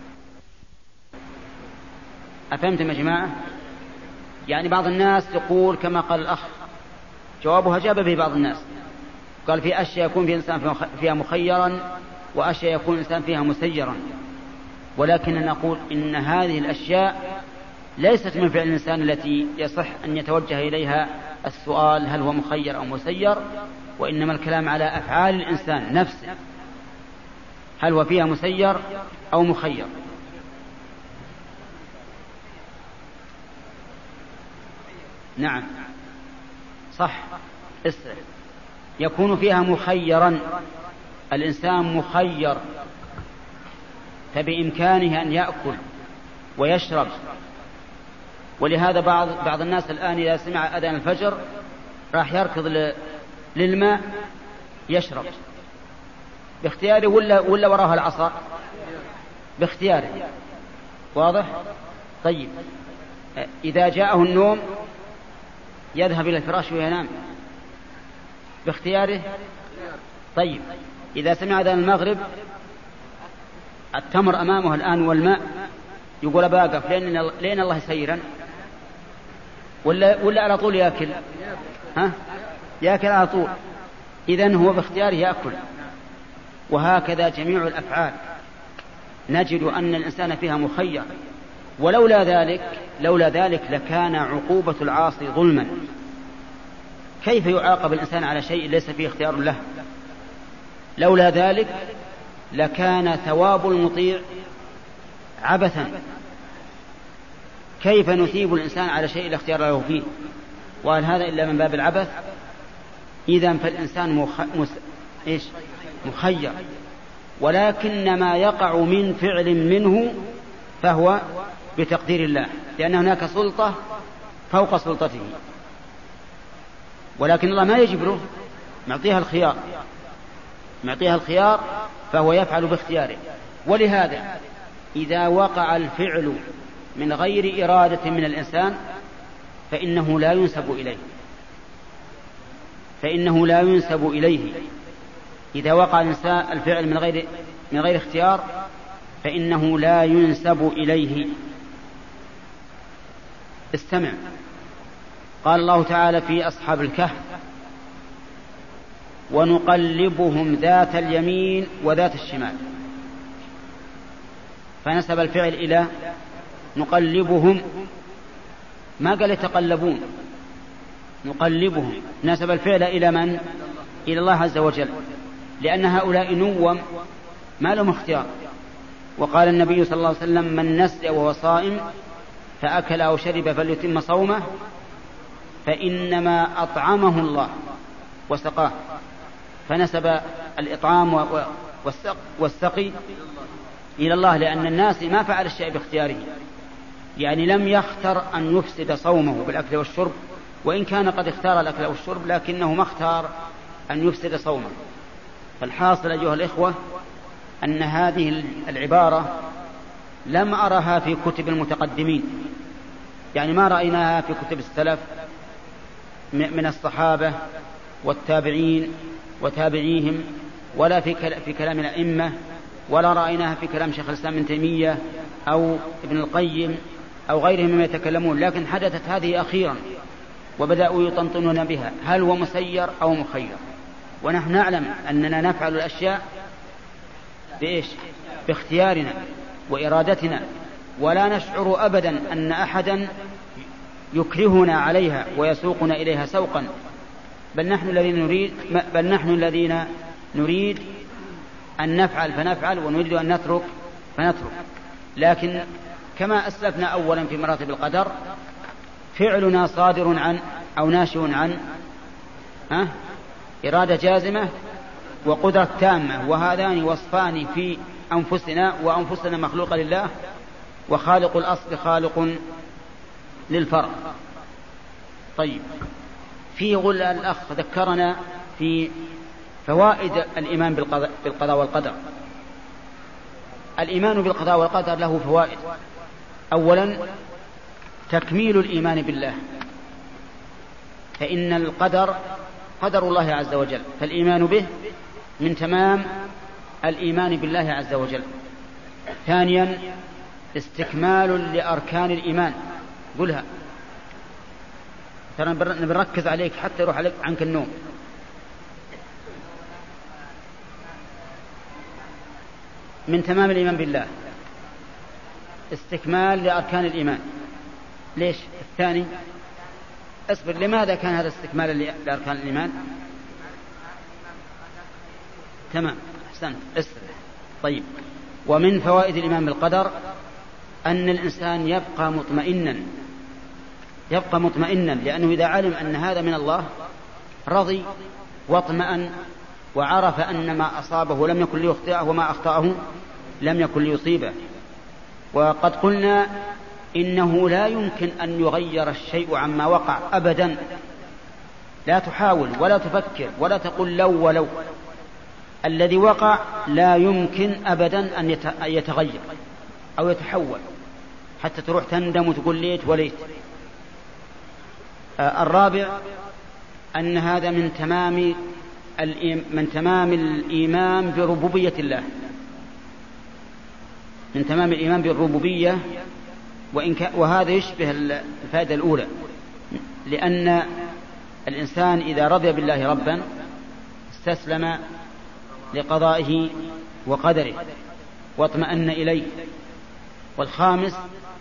Speaker 1: أفهمتم يا جماعة؟ يعني بعض الناس يقول كما قال الأخ، جوابها جاب به بعض الناس، قال في أشياء يكون في إنسان فيها مخيرا وأشياء يكون الإنسان فيها مسيرا، ولكن نقول إن هذه الأشياء ليست من فعل الإنسان التي يصح أن يتوجه إليها السؤال هل هو مخير أو مسير، وإنما الكلام على أفعال الإنسان نفسه، هل هو فيها مسير أو مخير. نعم صح، اسرع. يكون فيها مخيرا، الإنسان مخير، فبإمكانه أن يأكل ويشرب. ولهذا بعض بعض الناس الآن إذا سمع أذان الفجر راح يركض للماء يشرب باختياره، ولا ولا وراه العصا باختياره. واضح؟ طيب إذا جاءه النوم يذهب إلى الفراش وينام باختياره. طيب إذا سمع أذان المغرب التمر أمامه الآن والماء يقول أباقف لين, لين الله يسيرا، ولا, ولا على طول يأكل؟ ها؟ يأكل على طول. إذن هو باختياره يأكل. وهكذا جميع الأفعال نجد أن الإنسان فيها مخير، ولولا ذلك لولا ذلك لكان عقوبة العاصي ظلما. كيف يعاقب الإنسان على شيء ليس فيه اختيار له؟ لولا ذلك لكان ثواب المطيع عبثا. كيف نثيب الإنسان على شيء لا اختيار له فيه؟ وهل هذا إلا من باب العبث؟ إذن فالإنسان مخ... مس... إيش؟ مخير، ولكن ما يقع من فعل منه فهو بتقدير الله، لأن هناك سلطة فوق سلطته، ولكن الله ما يجبره، معطيها الخيار معطيها الخيار فهو يفعل باختياره. ولهذا إذا وقع الفعل من غير إرادة من الإنسان فإنه لا ينسب إليه فإنه لا ينسب إليه إذا وقع الفعل من غير من غير اختيار فإنه لا ينسب إليه. استمع، قال الله تعالى في أصحاب الكهف: ونقلبهم ذات اليمين وذات الشمال، فنسب الفعل إلى نقلبهم، ما قال يتقلبون، نقلبهم، نسب الفعل إلى من؟ إلى الله عز وجل، لأن هؤلاء نوم ما لهم اختيار. وقال النبي صلى الله عليه وسلم: من نسي وهو صائم فأكل أو شرب فليتم صومه فإنما أطعمه الله وسقاه. فنسب الإطعام والسقي إلى الله، لأن الناس ما فعل الشيء باختياره، يعني لم يختر أن يفسد صومه بالأكل والشرب، وإن كان قد اختار الأكل والشرب لكنه ما اختار أن يفسد صومه. فالحاصل أيها الإخوة أن هذه العبارة لم أرها في كتب المتقدمين، يعني ما رأيناها في كتب السلف من الصحابة والتابعين وتابعيهم، ولا في كلام الأئمة، ولا رأيناها في كلام شيخ الإسلام ابن تيمية أو ابن القيم أو غيرهم مما يتكلمون، لكن حدثت هذه أخيرا وبدأوا يطنطنون بها، هل هو مسير أو مخير؟ ونحن نعلم أننا نفعل الأشياء بإيش؟ باختيارنا وإرادتنا، ولا نشعر أبدا أن أحدا يكرهنا عليها ويسوقنا إليها سوقا، بل نحن الذين نريد بل نحن الذين نريد أن نفعل فنفعل، ونريد أن نترك فنترك. لكن كما أسلفنا أولا في مراتب القدر، فعلنا صادر عن أو ناشئ عن ها إرادة جازمة وقدرة تامة، وهذان وصفان في أنفسنا، وأنفسنا مخلوقة لله، وخالق الأصل خالق للفرع. طيب، في غل الأخ ذكرنا في فوائد الإيمان بالقضاء والقدر. الإيمان بالقضاء والقدر له فوائد. أولا، تكميل الإيمان بالله، فإن القدر قدر الله عز وجل، فالإيمان به من تمام الإيمان بالله عز وجل. ثانيا، استكمال لأركان الإيمان. قلها ترى نركز عليك حتى يروح عليك عنك النوم. من تمام الإيمان بالله استكمال لأركان الإيمان. ليش الثاني؟ اصبر، لماذا كان هذا استكمال لأركان الإيمان؟ تمام، أحسنت، اصبر. طيب، ومن فوائد الإيمان بالقدر أن الإنسان يبقى مطمئنا يبقى مطمئنا لأنه إذا علم أن هذا من الله رضي واطمأن، وعرف أن ما أصابه لم يكن ليخطئه وما أخطأه لم يكن ليصيبه. وقد قلنا إنه لا يمكن أن يغير الشيء عما وقع أبدا، لا تحاول ولا تفكر ولا تقول لو ولو، الذي وقع لا يمكن أبدا أن يتغير. أو يتحول حتى تروح تندم وتقول ليت وليت. الرابع أن هذا من تمام من تمام الإيمان بربوبية الله، من تمام الإيمان بالربوبية، وإن ك... وهذا يشبه الفائدة الأولى، لأن الإنسان إذا رضي بالله ربا استسلم لقضائه وقدره واطمأن إليه. والخامس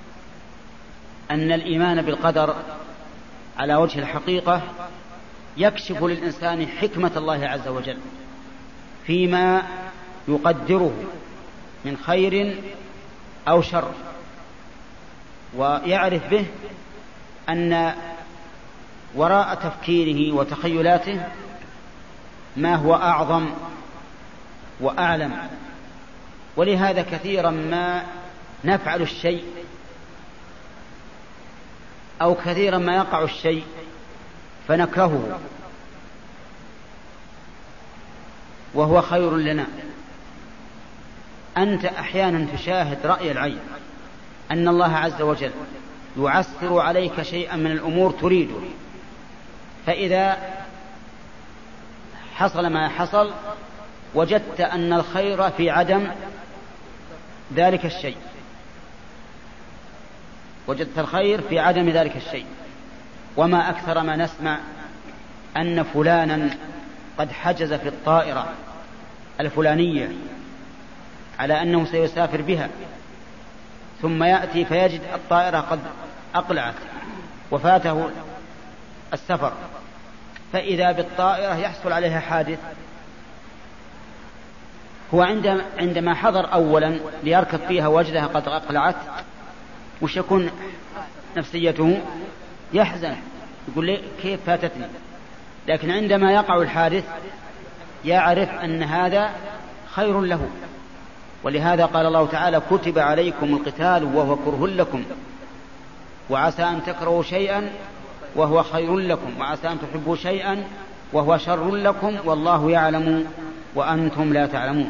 Speaker 1: أن الإيمان بالقدر على وجه الحقيقة يكشف للإنسان حكمة الله عز وجل فيما يقدره من خير أو شر، ويعرف به أن وراء تفكيره وتخيلاته ما هو أعظم وأعلم. ولهذا كثيرا ما نفعل الشيء أو كثيرا ما يقع الشيء فنكرهه وهو خير لنا. أنت أحيانا تشاهد رأي العين أن الله عز وجل يعسر عليك شيئا من الأمور تريده، فإذا حصل ما حصل وجدت أن الخير في عدم ذلك الشيء، وجدت الخير في عدم ذلك الشيء. وما أكثر ما نسمع أن فلانا قد حجز في الطائرة الفلانية على أنه سيسافر بها، ثم يأتي فيجد الطائرة قد أقلعت وفاته السفر، فإذا بالطائرة يحصل عليها حادث. هو عندما حضر أولا ليركب فيها وجدها قد أقلعت، وش يكون نفسيته؟ يحزن، يقول لي كيف فاتتني. لكن عندما يقع الحادث يعرف أن هذا خير له. ولهذا قال الله تعالى: كتب عليكم القتال وهو كره لكم وعسى أن تكرهوا شيئا وهو خير لكم وعسى أن تحبوا شيئا وهو شر لكم والله يعلم وأنتم لا تعلمون.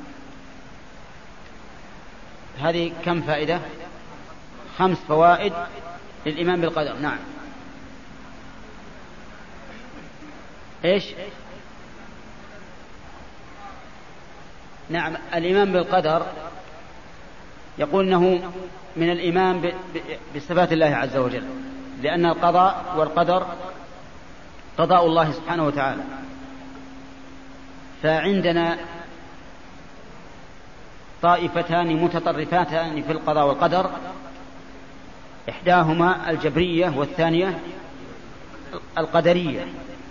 Speaker 1: هذه كم فائدة؟ خمس فوائد للإيمان بالقدر. نعم. إيش؟ نعم، الإيمان بالقدر يقول أنه من الإيمان بصفات الله عز وجل، لأن القضاء والقدر قضاء الله سبحانه وتعالى. فعندنا طائفتان متطرفاتان في القضاء والقدر، إحداهما الجبرية والثانية القدرية.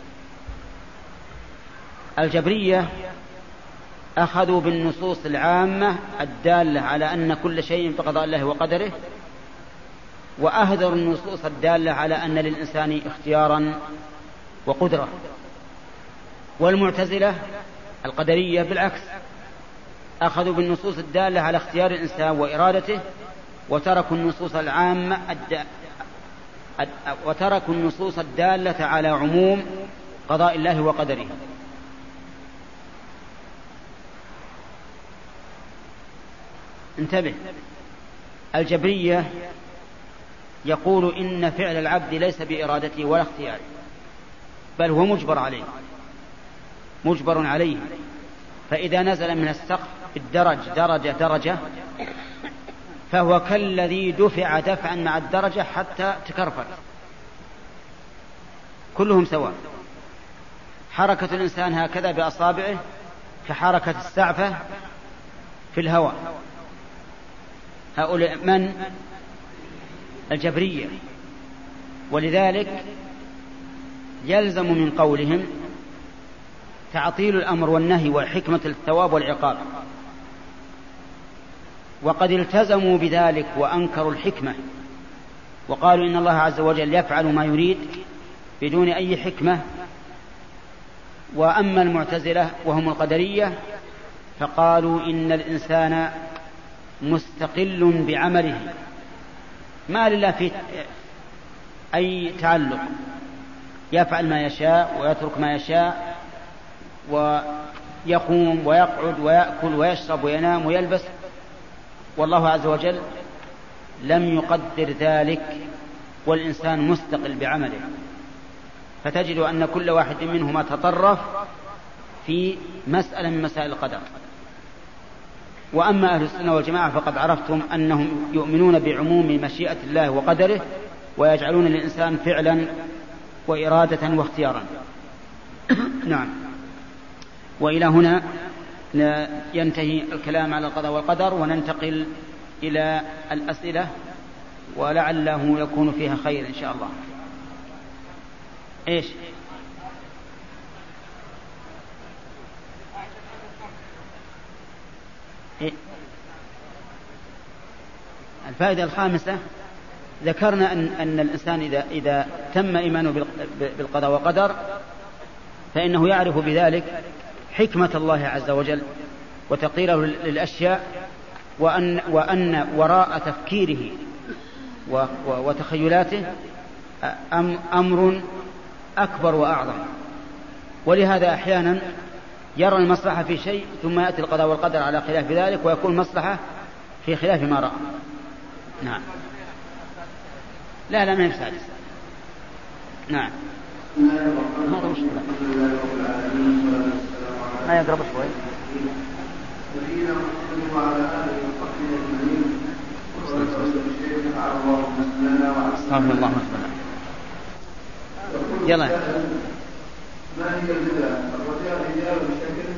Speaker 1: الجبرية أخذوا بالنصوص العامة الدالة على أن كل شيء في قضاء الله وقدره، وأهدروا النصوص الدالة على أن للإنسان اختيارا وقدرة. والمعتزلة القدرية بالعكس، أخذوا بالنصوص الدالة على اختيار الإنسان وإرادته، وتركوا النصوص العامة الد... وتركوا النصوص الدالة على عموم قضاء الله وقدره. انتبه، الجبرية يقول إن فعل العبد ليس بإرادته ولا اختياره، بل هو مجبر عليه مجبر عليه فإذا نزل من السقف الدرج درجة درجة فهو كالذي دفع دفعا مع الدرجة حتى تكرفت، كلهم سواء. حركة الإنسان هكذا بأصابعه كحركة السعفة في الهواء. هؤلاء من؟ الجبرية. ولذلك يلزم من قولهم تعطيل الأمر والنهي والحكمة الثواب والعقاب، وقد التزموا بذلك وأنكروا الحكمة وقالوا إن الله عز وجل يفعل ما يريد بدون أي حكمة. وأما المعتزلة وهم القدرية فقالوا إن الإنسان مستقل بعمله، ما لله في أي تعلق، يفعل ما يشاء ويترك ما يشاء، ويقوم ويقعد ويأكل ويشرب وينام ويلبس والله عز وجل لم يقدر ذلك، والإنسان مستقل بعمله، فتجد أن كل واحد منهما تطرف في مسألة من مسائل القدر. وأما أهل السنة والجماعة فقد عرفتم أنهم يؤمنون بعموم مشيئة الله وقدره، ويجعلون للإنسان فعلا وإرادة واختيارا. نعم. وإلى هنا ينتهي الكلام على القضاء والقدر، وننتقل إلى الأسئلة ولعله يكون فيها خير إن شاء الله. إيش؟ إيه؟ الفائدة الخامسة ذكرنا أن, أن الإنسان إذا, إذا تم إيمانه بالقضاء والقدر فإنه يعرف بذلك حكمة الله عز وجل وتقديره للأشياء، وأن, وأن وراء تفكيره وتخيلاته أمر أكبر وأعظم. ولهذا أحيانا يرى المصلحة في شيء ثم يأتي القضاء والقدر على خلاف ذلك ويكون مصلحة في خلاف ما رأى. نعم. لا لا ما هي سادس. نعم. هذا مشكلة. ما يقرب شوي. استغفر الله مثلا. يلا.
Speaker 2: ما هي البدعة؟ الرجاء رجال بشكل.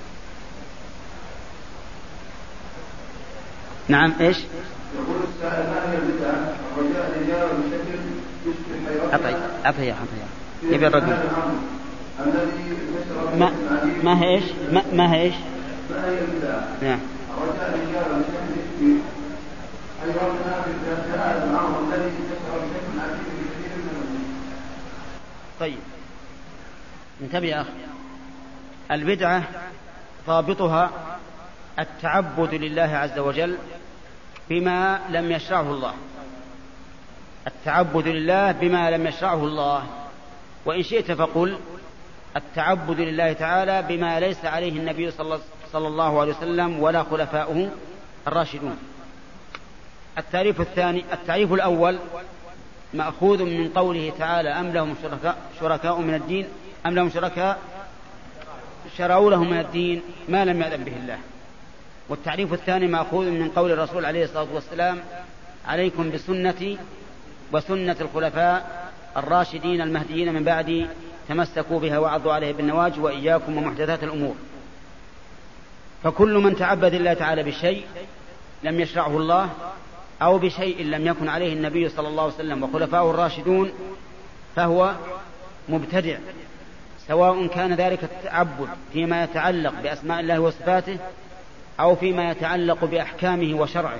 Speaker 1: نعم ايش؟
Speaker 2: يقول السائل ما هي البدعة؟ الرجاء رجال بشكل يشبه حيرتنا.
Speaker 1: أعطي أعطي أعطي. يبي الرجل.
Speaker 2: الذي
Speaker 1: ما ما هي ايش؟ ما ما هي ايش؟
Speaker 2: ما هي البدعة؟
Speaker 1: نعم.
Speaker 2: الرجاء رجال بشكل يشبه حيرتنا في هذا الأمر الذي يشبه بشكل عجيب كثير من المسلمين.
Speaker 1: طيب. انتبه يا أخي. البدعة ضابطها التعبد لله عز وجل بما لم يشرعه الله، التعبد لله بما لم يشرعه الله. وإن شئت فقل التعبد لله تعالى بما ليس عليه النبي صلى الله عليه وسلم ولا خلفاؤه الراشدون. التعريف الثاني التعريف الأول مأخوذ من قوله تعالى أم لهم شركاء, شركاء من الدين أم لهم شركاء شرعوا لهم من الدين ما لم يأذن به الله. والتعريف الثاني مأخوذ من قول الرسول عليه الصلاة والسلام عليكم بسنتي وسنة الخلفاء الراشدين المهديين من بعدي تمسكوا بها وعضوا عليها بالنواجذ وإياكم ومحدثات الأمور. فكل من تعبد الله تعالى بشيء لم يشرعه الله أو بشيء لم يكن عليه النبي صلى الله عليه وسلم وخلفاؤه الراشدون فهو مبتدع، سواء كان ذلك التعبد فيما يتعلق بأسماء الله وصفاته أو فيما يتعلق بأحكامه وشرعه.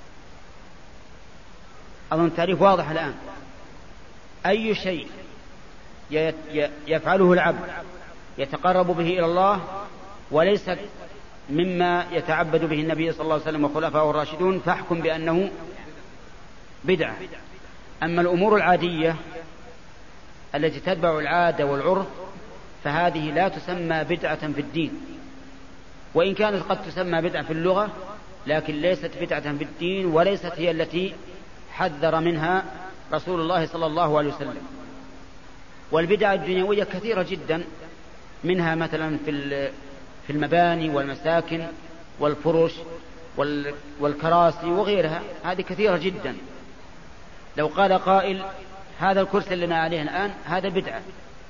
Speaker 1: أظن التعريف واضح الآن. أي شيء يفعله العبد يتقرب به إلى الله وليس مما يتعبد به النبي صلى الله عليه وسلم وخلفاؤه الراشدون فاحكم بأنه بدعة. أما الأمور العادية التي تتبع العادة والعرف فهذه لا تسمى بدعة في الدين، وإن كانت قد تسمى بدعة في اللغة لكن ليست بدعة في الدين، وليست هي التي حذر منها رسول الله صلى الله عليه وسلم. والبدع الدنيوية كثيرة جدا، منها مثلا في في المباني والمساكن والفرش والكراسي وغيرها، هذه كثيرة جدا. لو قال قائل هذا الكرسي اللي لنا عليه الآن هذا بدعة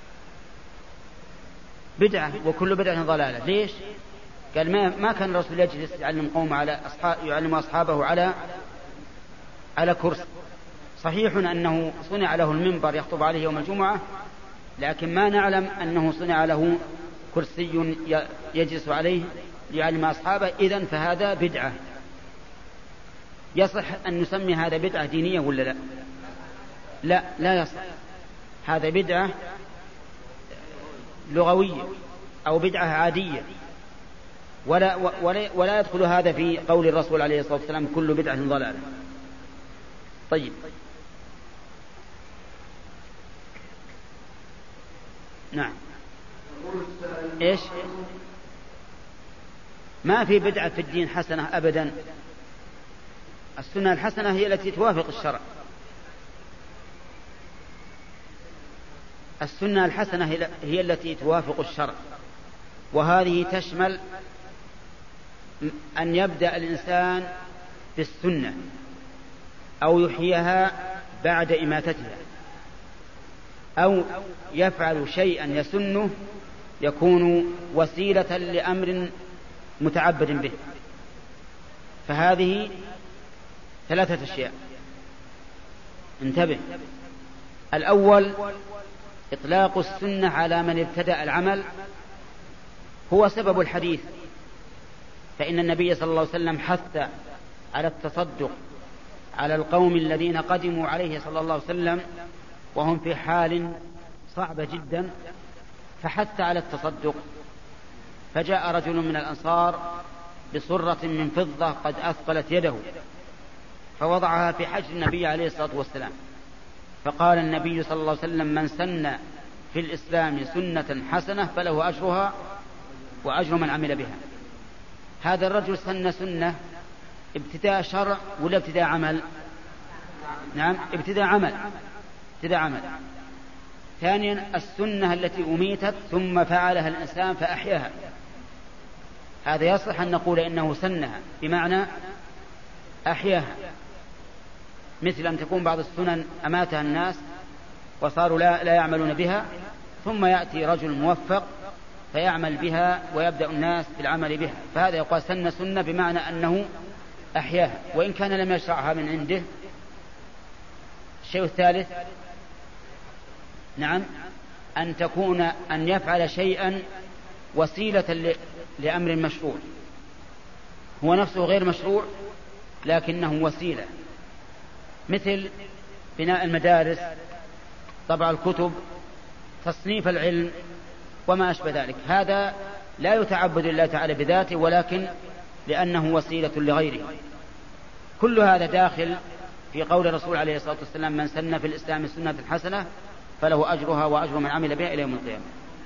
Speaker 1: بدعة وكل بدعة ضلالة. ليش؟ قال ما ما كان الرسول يجلس يعلم قوم على أصحاب يعلم أصحابه على على كرسي. صحيح أنه صنع له المنبر يخطب عليه يوم الجمعة، لكن ما نعلم أنه صنع له كرسي يجلس عليه ليعلم أصحابه. إذن فهذا بدعة. يصح أن نسمي هذا بدعة دينية ولا لا؟ لا لا يصح. هذا بدعة لغوية أو بدعة عادية، ولا, ولا, ولا يدخل هذا في قول الرسول عليه الصلاة والسلام كل بدعة ضلالة. طيب. نعم. إيش؟ ما في بدعة في الدين حسنة أبدا. السنة الحسنة هي التي توافق الشرع. السنة الحسنة هي التي توافق الشرع، وهذه تشمل أن يبدأ الإنسان بالسنة أو يحييها بعد إماتتها، أو يفعل شيئا يسنه يكون وسيلة لأمر متعبد به. فهذه ثلاثة أشياء، انتبه. الأول إطلاق السنة على من ابتدأ العمل هو سبب الحديث، فإن النبي صلى الله عليه وسلم حث على التصدق على القوم الذين قدموا عليه صلى الله عليه وسلم وهم في حال صعبة جدا، فحث على التصدق. فجاء رجل من الأنصار بصرة من فضة قد أثقلت يده، فوضعها في حجر النبي عليه الصلاة والسلام، فقال النبي صلى الله عليه وسلم: من سن في الإسلام سنة حسنة فله أجرها وأجر من عمل بها. هذا الرجل سن سنة ابتداء شرع ولا ابتداء عمل؟ نعم، ابتداء عمل، ابتداء عمل. ثانيا السنة التي أميتت ثم فعلها الإنسان فأحياها، هذا يصح أن نقول إنه سنها بمعنى أحياها، مثل أن تكون بعض السنن أماتها الناس وصاروا لا, لا يعملون بها، ثم يأتي رجل موفق فيعمل بها ويبدأ الناس بالعمل بها، فهذا يقال سن سنة بمعنى أنه أحياها وإن كان لم يشرعها من عنده. الشيء الثالث نعم أن تكون أن يفعل شيئا وسيلة لأمر مشروع، هو نفسه غير مشروع لكنه وسيلة، مثل بناء المدارس، طبع الكتب، تصنيف العلم وما أشبه ذلك. هذا لا يتعبد الله تعالى بذاته ولكن لأنه وسيلة لغيره. كل هذا داخل في قول الرسول عليه الصلاة والسلام: من سن في الإسلام سنة حسنة فله أجرها وأجر من عمل بها إلى يوم القيامة.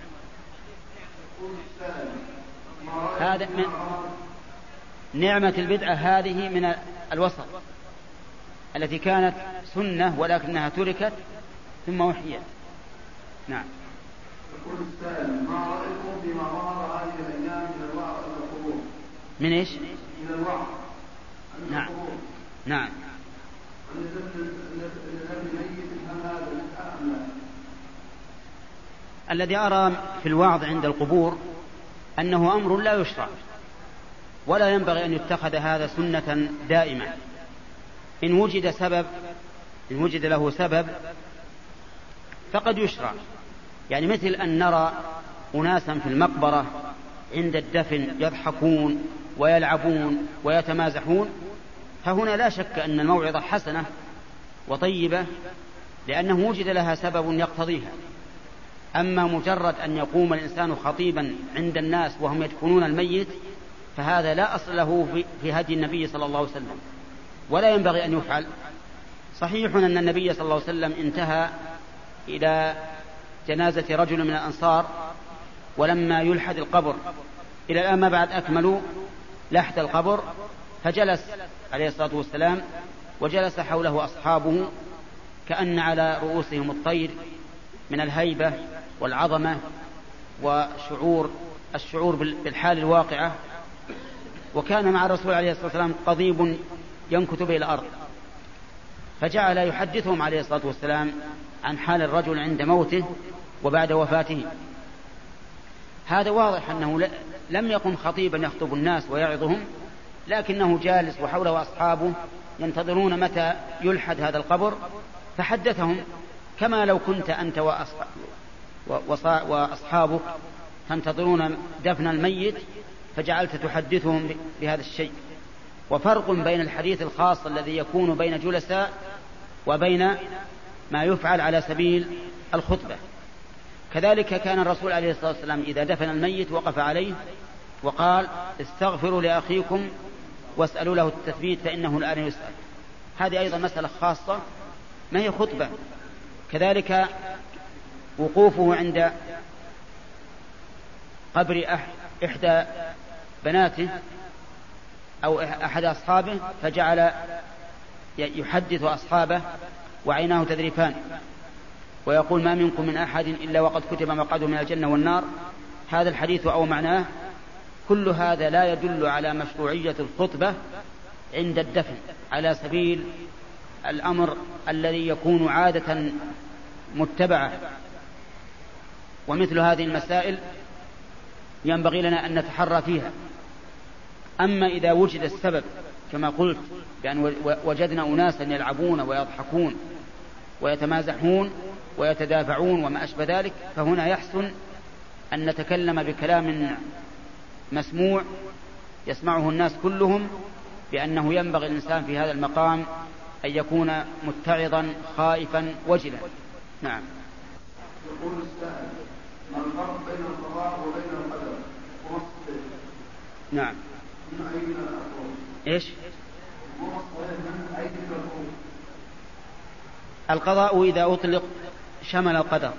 Speaker 1: هذا من نعمة البدعة، هذه من الوسط التي كانت سنة ولكنها تركت ثم وحيت. نعم.
Speaker 2: يقول السائل: ما رأيكم بما ظهر هذه الأيام من الوعظ عن القبور؟
Speaker 1: من إيش؟
Speaker 2: من الوعظ عن
Speaker 1: نعم.
Speaker 2: القبور.
Speaker 1: نعم. الذي أرى في الوعظ عند القبور أنه أمر لا يشرع، ولا ينبغي أن يتخذ هذا سنة دائمة. إن وجد سبب إن وجد له سبب فقد يشرع، يعني مثل أن نرى أناسا في المقبرة عند الدفن يضحكون ويلعبون ويتمازحون، فهنا لا شك أن الموعظة حسنة وطيبة لأنه وجد لها سبب يقتضيها. أما مجرد أن يقوم الإنسان خطيبا عند الناس وهم يدفنون الميت فهذا لا أصل له في هدي النبي صلى الله عليه وسلم ولا ينبغي أن يفعل. صحيح أن النبي صلى الله عليه وسلم انتهى إلى جنازة رجل من الأنصار ولما يلحد القبر، إلى الآن ما بعد أكملوا لحد القبر، فجلس عليه الصلاة والسلام وجلس حوله أصحابه كأن على رؤوسهم الطير من الهيبة والعظمة وشعور الشعور بالحال الواقعة. وكان مع الرسول عليه الصلاة والسلام قضيب ينكت به الأرض، فجعل يحدثهم عليه الصلاة والسلام عن حال الرجل عند موته وبعد وفاته. هذا واضح أنه لم يقم خطيبا يخطب الناس ويعظهم، لكنه جالس وحوله أصحابه ينتظرون متى يلحد هذا القبر، فحدثهم كما لو كنت أنت وأصحابك تنتظرون دفن الميت فجعلت تحدثهم بهذا الشيء. وفرق بين الحديث الخاص الذي يكون بين جلساء وبين ما يفعل على سبيل الخطبة. كذلك كان الرسول عليه الصلاة والسلام إذا دفن الميت وقف عليه وقال: استغفروا لأخيكم واسألوا له التثبيت فإنه الآن يسأل. هذه أيضا مسألة خاصة ما هي خطبة. كذلك وقوفه عند قبر إحدى بناته أو أحد أصحابه فجعل يحدث أصحابه وعيناه تذرفان ويقول ما منكم من أحد إلا وقد كتب مقعده من الجنة والنار. هذا الحديث أو معناه كل هذا لا يدل على مشروعية الخطبة عند الدفن على سبيل الأمر الذي يكون عادة متبعة. ومثل هذه المسائل ينبغي لنا أن نتحرى فيها. أما إذا وجد السبب كما قلت بأن وجدنا أناسا يلعبون ويضحكون ويتمازحون ويتدافعون وما أشبه ذلك، فهنا يحسن أن نتكلم بكلام مسموع يسمعه الناس كلهم، بأنه ينبغي الإنسان في هذا المقام أن يكون متعظا خائفا وجلا. نعم.
Speaker 2: يقول السائل: ما الفرق بين القضاء وبين القدر؟
Speaker 1: نعم.
Speaker 2: من أي من الأقوال؟
Speaker 1: إيش؟
Speaker 2: من أي من الأقوال؟
Speaker 1: القضاء إذا أطلق شمل القدر،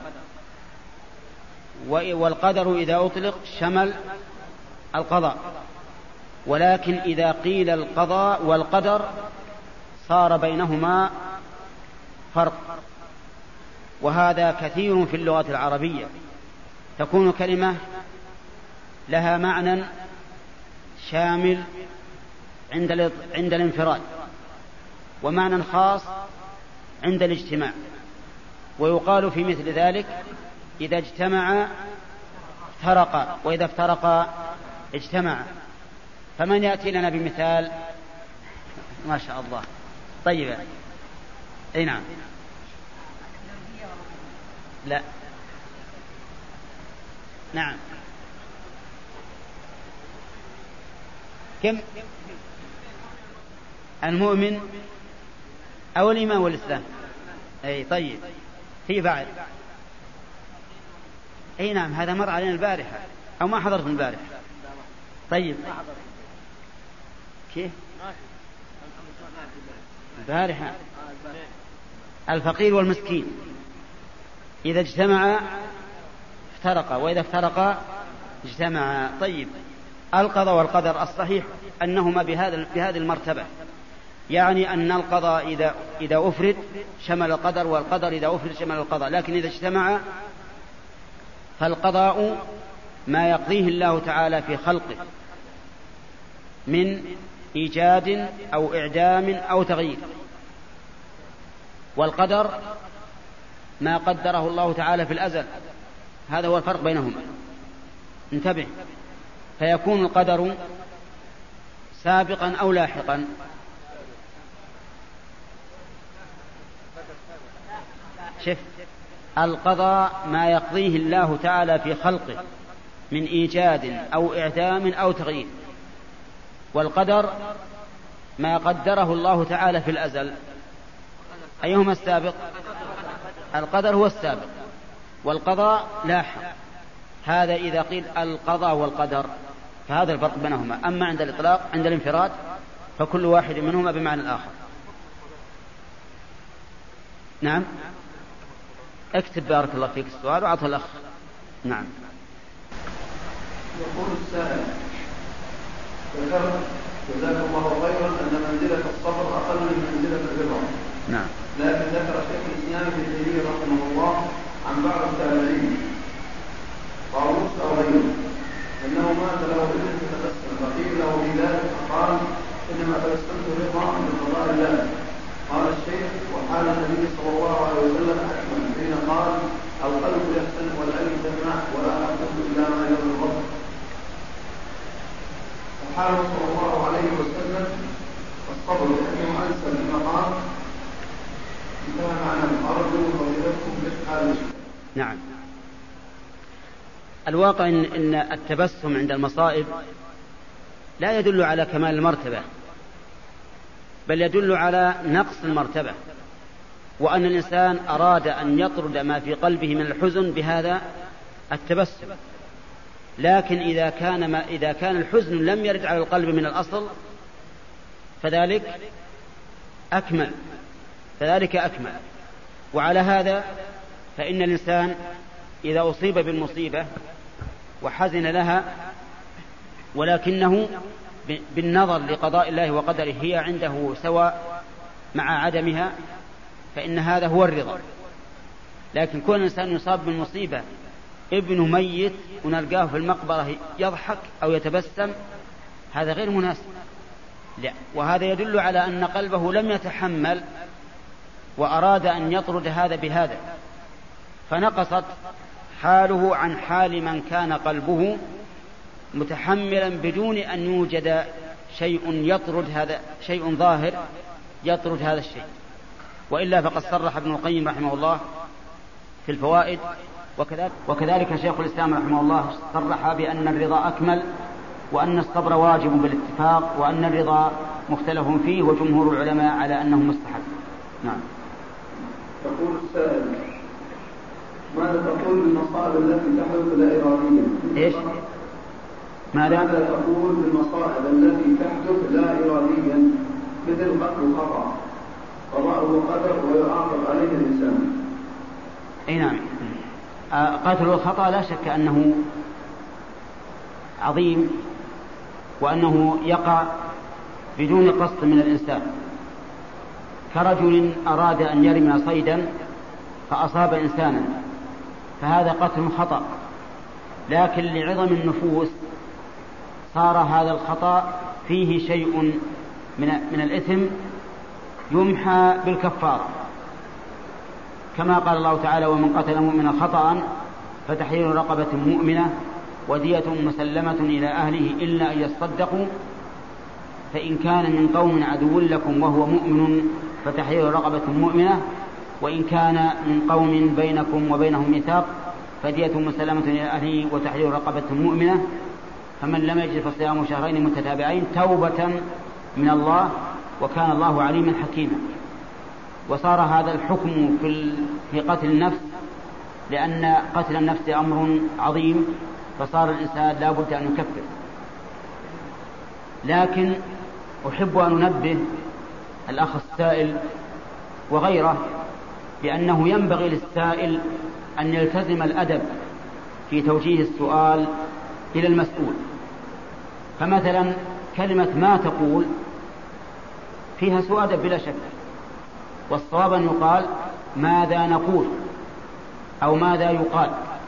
Speaker 1: والقدر إذا أطلق شمل القضاء، ولكن إذا قيل القضاء والقدر صار بينهما فرق. وهذا كثير في اللغة العربية، تكون كلمة لها معنى شامل عند الانفراد ومعنى خاص عند الاجتماع. ويقال في مثل ذلك إذا اجتمع افترقا وإذا افترقا اجتمع. فمن يأتي لنا بمثال؟ ما شاء الله. طيب. أي نعم. لا. نعم. كم؟ المؤمن أو الإيمان والإسلام. أي طيب. في بعد. أي نعم، هذا مر علينا البارحة أو ما حضرت البارحة. طيب. كيف؟ البارحة. الفقير والمسكين إذا اجتمعا افترقا وإذا افترقا اجتمعا. طيب. القضاء والقدر الصحيح أنهما بهذا بهذه المرتبة، يعني أن القضاء إذا إذا أفرد شمل القدر، والقدر إذا أفرد شمل القضاء. لكن إذا اجتمع فالقضاء ما يقضيه الله تعالى في خلقه من إيجاد أو إعدام أو تغيير، والقدر ما قدره الله تعالى في الأزل. هذا هو الفرق بينهما. انتبه. فيكون القدر سابقا أو لاحقا. شف. القضاء ما يقضيه الله تعالى في خلقه من إيجاد أو إعدام أو تغيير، والقدر ما قدره الله تعالى في الأزل. أيهما السابق؟ القدر هو السابق والقضاء لاحق. هذا إذا قيل القضاء والقدر فهذا الفرق بينهما. أما عند الإطلاق عند الانفراد فكل واحد منهما بمعنى الآخر. نعم. اكتب بارك الله فيك السؤال وأعطه الأخ. نعم.
Speaker 2: يقول السائل: ذكرت جزاك الله خيرا أن منزلة الصبر أقل من منزلة الرضا.
Speaker 1: نعم.
Speaker 2: لكن ذكر شيخ الإسلام ابن تيمية رحمه الله عن بعض التابعين طاووس أو غيره أنه مات له ابن فتبسم، فقيل له بذلك فقال: إنما تبسمت رضا من قضاء الله. قال الشيخ: وحال النبي صلى الله عليه وسلم أكمل حين قال: القلب يحسن والعين تسمع ولا أقول إلا ما يرضي الرب. وحال صلى الله عليه وسلم الصبر لأنه أنسى المقام. انتهى معنى أرجو فضيلتكم بحال.
Speaker 1: نعم. الواقع إن, إن التبسم عند المصائب لا يدل على كمال المرتبة، بل يدل على نقص المرتبة، وأن الإنسان أراد أن يطرد ما في قلبه من الحزن بهذا التبسم. لكن إذا كان, ما إذا كان الحزن لم يرد على القلب من الأصل فذلك أكمل فذلك أكمل. وعلى هذا فإن الإنسان إذا أصيب بالمصيبة وحزن لها ولكنه بالنظر لقضاء الله وقدره هي عنده سواء، مع عدمها فإن هذا هو الرضا. لكن كون الإنسان يصاب بالمصيبة ابنه ميت ونلقاه في المقبرة يضحك أو يتبسم هذا غير مناسب. لا، وهذا يدل على أن قلبه لم يتحمل وأراد أن يطرد هذا بهذا، فنقصت حاله عن حال من كان قلبه متحملا بدون أن يوجد شيء يطرد هذا، شيء ظاهر يطرد هذا الشيء. وإلا فقد صرح ابن القيم رحمه الله في الفوائد وكذلك, وكذلك شيخ الإسلام رحمه الله صرح بأن الرضا أكمل، وأن الصبر واجب بالاتفاق، وأن الرضا مختلف فيه وجمهور العلماء على أنه مستحب. نعم.
Speaker 2: يقول السائل: ماذا تقول بالمصائب التي تحدث لا إراديا؟
Speaker 1: إيش؟ ماذا؟
Speaker 2: ماذا تقول بالمصائب التي تحدث لا إراديا مثل قتل الخطأ قضاءه قدر ويعاقب عليه الإنسان؟
Speaker 1: أي نعم. قتل الخطأ لا شك أنه عظيم، وأنه يقع بدون قصد من الإنسان، كرجل أراد أن يرمي صيدا فأصاب إنسانا فهذا قتل خطأ، لكن لعظم النفوس صار هذا الخطأ فيه شيء من, من الإثم يمحى بالكفارة، كما قال الله تعالى: ومن قتل مؤمنا خطأ فتحرير رقبة مؤمنة ودية مسلمة إلى أهله إلا أن يصدقوا فإن كان من قوم عدو لكم وهو مؤمن فتحرير رقبة مؤمنة وإن كان من قوم بينكم وبينهم ميثاق فدية مسلمة إلى أهله وتحرير رقبة مؤمنة فمن لم يجد فصيام شهرين متتابعين توبة من الله وكان الله عليما حكيما. وصار هذا الحكم في قتل النفس، لأن قتل النفس أمر عظيم فصار الإنسان لا بد أن يكفر. لكن أحب أن أنبه الأخ السائل وغيره بأنه ينبغي للسائل أن يلتزم الأدب في توجيه السؤال إلى المسؤول. فمثلا كلمة ما تقول فيها سوء أدب بلا شك، والصواب أن يقال ماذا نقول أو ماذا يقال،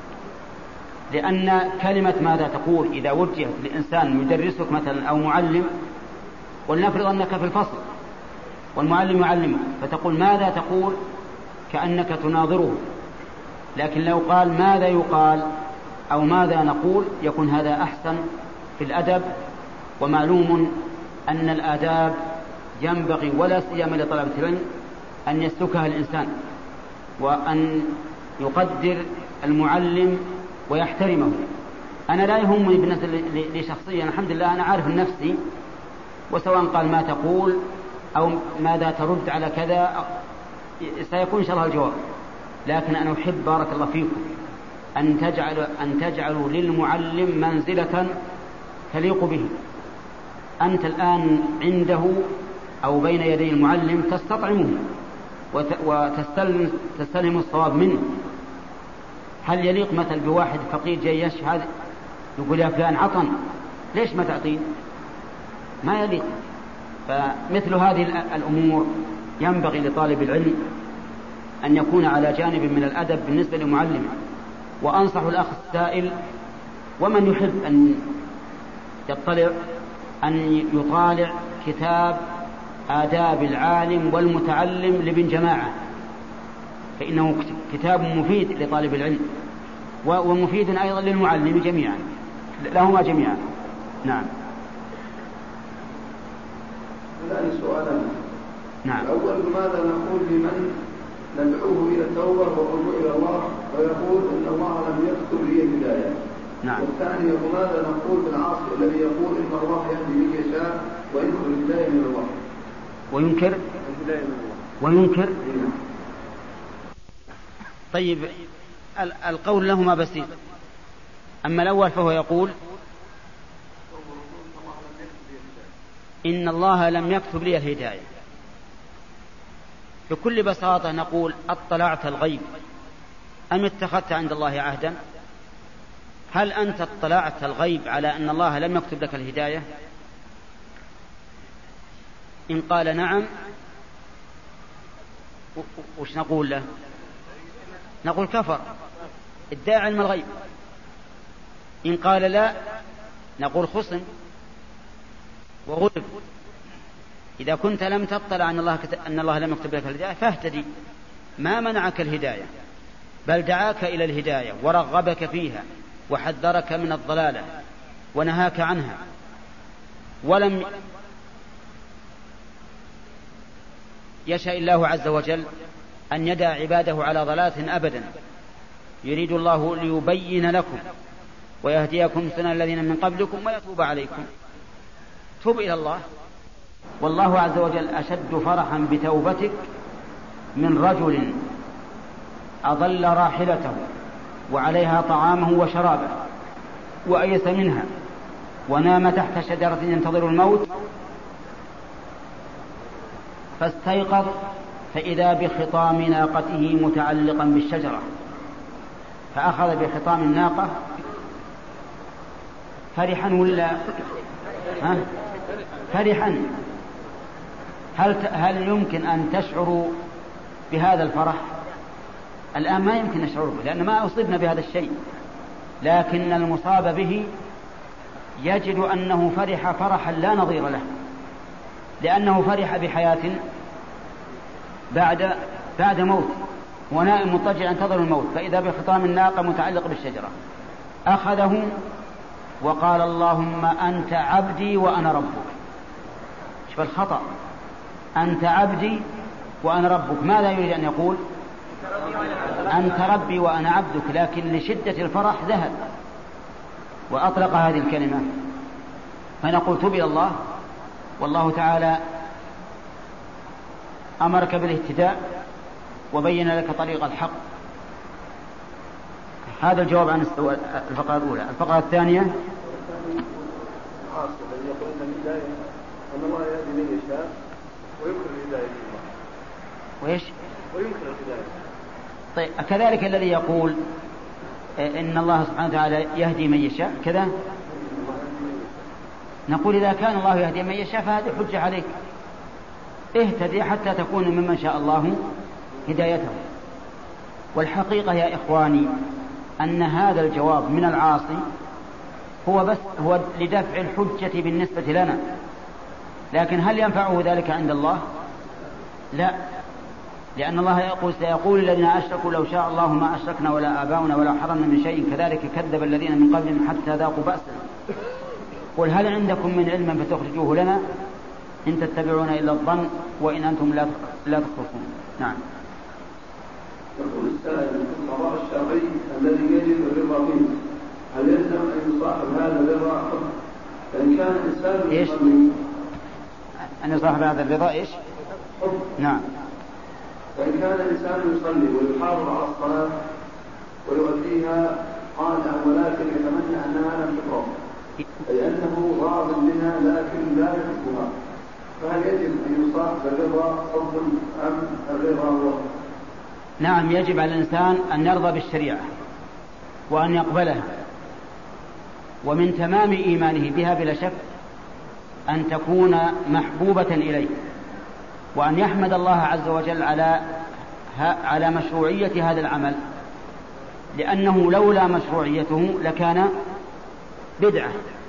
Speaker 1: لأن كلمة ماذا تقول إذا وجهت لإنسان يدرسك مثلا أو معلم، ولنفرض أنك في الفصل والمعلم يعلمك فتقول ماذا تقول كأنك تناظره، لكن لو قال ماذا يقال أو ماذا نقول يكون هذا أحسن في الأدب. ومعلوم أن الآداب ينبغي ولا سيما لطلبة العلم أن يسلكها الإنسان وأن يقدر المعلم ويحترمه. أنا لا يهمني بالنسبة لي شخصيا، الحمد لله أنا عارف نفسي، وسواء قال ما تقول أو ماذا ترد على كذا سيكون إن شاء الله الجواب. لكن أنا أحب بارك الله فيكم أن تجعل أن تجعلوا للمعلم منزلة تليق به. أنت الآن عنده أو بين يدي المعلم تستطعمه وتستلم الصواب منه. هل يليق مثل بواحد فقير جاي يشهد يقول يا فلان عطن ليش ما تعطين؟ ما يليق. فمثل هذه الأمور ينبغي لطالب العلم أن يكون على جانب من الأدب بالنسبة لمعلمه. وأنصح الأخ السائل ومن يحب أن يطلع أن يطالع كتاب آداب العالم والمتعلم لابن جماعة، فإنه كتاب مفيد لطالب العلم ومفيد أيضا للمعلم جميعا، لهما جميعا. نعم.
Speaker 2: الآن سؤالنا.
Speaker 1: نعم.
Speaker 2: الأول ماذا نقول لمن ندعوه إلى التوبة والرجوع إلى الله ويقول إن الله لم يكتب لي الهداية؟
Speaker 1: نعم.
Speaker 2: والثاني ماذا نقول بالعاصي الذي يقول إن الله يهدي من يشاء وينكر الهداية من الله؟
Speaker 1: وينكر
Speaker 2: الهداية من الله.
Speaker 1: وينكر. طيب القول لهما بسيط. أما الأول فهو يقول إن الله لم يكتب لي الهداية. بكل بساطة نقول اطلعت الغيب أم اتخذت عند الله عهدا؟ هل أنت اطلعت الغيب على أن الله لم يكتب لك الهداية؟ إن قال نعم وش نقول له؟ نقول كفر، ادعى علم الغيب. إن قال لا نقول خصم وغلب. إذا كنت لم تطلع أن الله, أن الله لم يكتب لك الهداية فاهتدي، ما منعك الهداية بل دعاك إلى الهداية ورغبك فيها وحذرك من الضلالة ونهاك عنها، ولم يشاء الله عز وجل أن يدع عباده على ضلالة أبدا. يريد الله ليبين لكم ويهديكم سنن الذين من قبلكم ويتوب عليكم. توب إلى الله، والله عز وجل أشد فرحا بتوبتك من رجل أضل راحلته وعليها طعامه وشرابه وأيس منها ونام تحت شجرة ينتظر الموت فاستيقظ فإذا بخطام ناقته متعلقا بالشجرة، فأخذ بخطام الناقة فرحا ولا ها؟ فرحا. هل هل يمكن أن تشعروا بهذا الفرح؟ الآن ما يمكن نشعر به لأن ما أصبنا بهذا الشيء، لكن المصاب به يجد أنه فرح فرحا لا نظير له، لأنه فرح بحياة بعد بعد موت، ونائم مضطجع ينتظر الموت فإذا بخطام الناقة متعلق بالشجرة. أخذه وقال اللهم أنت عبدي وأنا ربك. شوف الخطأ، أنت عبدي وأنا ربك. ماذا يريد أن يقول؟ أنت ربي وأنا عبدك، لكن لشدة الفرح ذهب وأطلق هذه الكلمة. فنقول تب إلى الله، والله تعالى أمرك بالاهتداء وبين لك طريق الحق. هذا الجواب عن الفقرة الأولى. الفقرة الثانية وإيش؟ طيب كذلك الذي يقول إن الله سبحانه وتعالى يهدي من يشاء كذا، نقول إذا كان الله يهدي من يشاء فهذه حجة عليك، اهتدي حتى تكون ممن شاء الله هدايته. والحقيقة يا إخواني أن هذا الجواب من العاصي هو بس هو لدفع الحجة بالنسبة لنا، لكن هل ينفعه ذلك عند الله؟ لا، لأن الله يقول سيقول الذين أشركوا لو شاء الله ما أشركنا ولا آباؤنا ولا حرمنا من شيء كذلك كذب الذين من قبلهم حتى ذاقوا بأسنا. قل هل عندكم من علم فتخرجوه لنا إن تتبعون إلا الظن وإن أنتم لا لا تخرجون. نعم.
Speaker 2: يقول السائل في القضاء الشرعي الذي يجب الرضا فيه هل يلزم أن يصاحب هذا الرضا حب؟ فإن كان الإنسان
Speaker 1: إيش؟ أن يصاحب هذا الرضا إيش؟
Speaker 2: حب.
Speaker 1: نعم.
Speaker 2: فإن كان الإنسان يصلي ويحافظ على الصلاة ويؤديها قانعا ولكن يتمنى أنها لم تقرأ أي أنه راض بها لكن لا يحبها، فهل يجب أن يصاحب الرضا حب أم الرضا هو؟
Speaker 1: نعم، يجب على الإنسان أن يرضى بالشريعة وأن يقبلها، ومن تمام إيمانه بها بلا شك أن تكون محبوبة إليه، وأن يحمد الله عز وجل على على مشروعية هذا العمل، لأنه لولا مشروعيته لكان بدعة.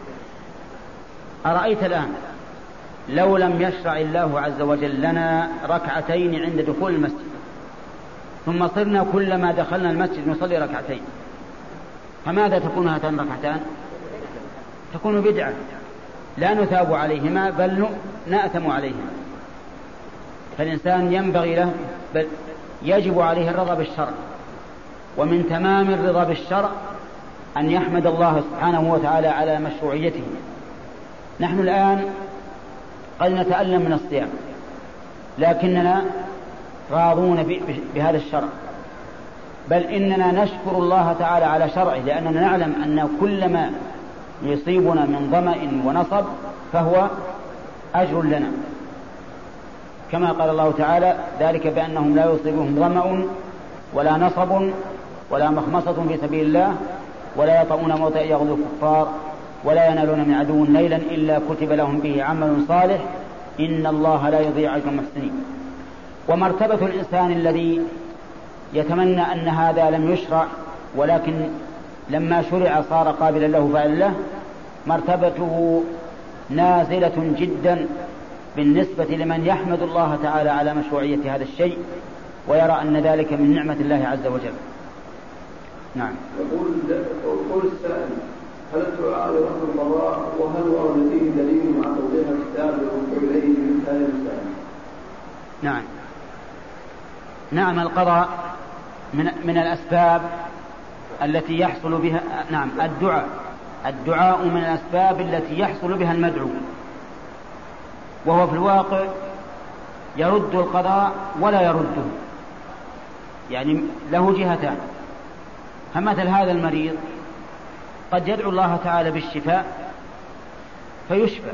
Speaker 1: أرأيت الآن لو لم يشرع الله عز وجل لنا ركعتين عند دخول المسجد ثم صرنا كلما دخلنا المسجد نصلي ركعتين، فماذا تكون هاتان الركعتان؟ تكون بدعة لا نثاب عليهما بل نأثم عليهما. فالإنسان ينبغي له بل يجب عليه الرضا بالشرع، ومن تمام الرضا بالشرع أن يحمد الله سبحانه وتعالى على مشروعيته. نحن الآن قد نتألم من الصيام لكننا راضون بهذا الشرع، بل إننا نشكر الله تعالى على شرعه، لأننا نعلم أن كل ما يصيبنا من ظمأ ونصب فهو أجر لنا، كما قال الله تعالى ذلك بأنهم لا يصيبهم ظمأ ولا نصب ولا مخمصة في سبيل الله ولا يطؤون موطئ يغضو الكفار ولا ينالون من عدو ليلا إلا كتب لهم به عمل صالح إن الله لا يضيع أجر المحسنين. ومرتبة الإنسان الذي يتمنى أن هذا لم يشرع ولكن لما شرع صار قابلا له فعل له، مرتبته نازلة جدا بالنسبة لمن يحمد الله تعالى على مشروعية هذا الشيء ويرى أن ذلك من نعمة الله عز وجل. نعم.
Speaker 2: يقول السائل: هل الدعاء لرفع القضاء وهل ورد فيه دليل مع توضيح الكتاب للرجوع إليه من هذا المسائل؟
Speaker 1: نعم. نعم، القضاء من من الأسباب التي يحصل بها، نعم، الدعاء الدعاء من الأسباب التي يحصل بها المدعو، وهو في الواقع يرد القضاء ولا يرده، يعني له جهتان. فمثل هذا المريض قد يدعو الله تعالى بالشفاء فيشفى،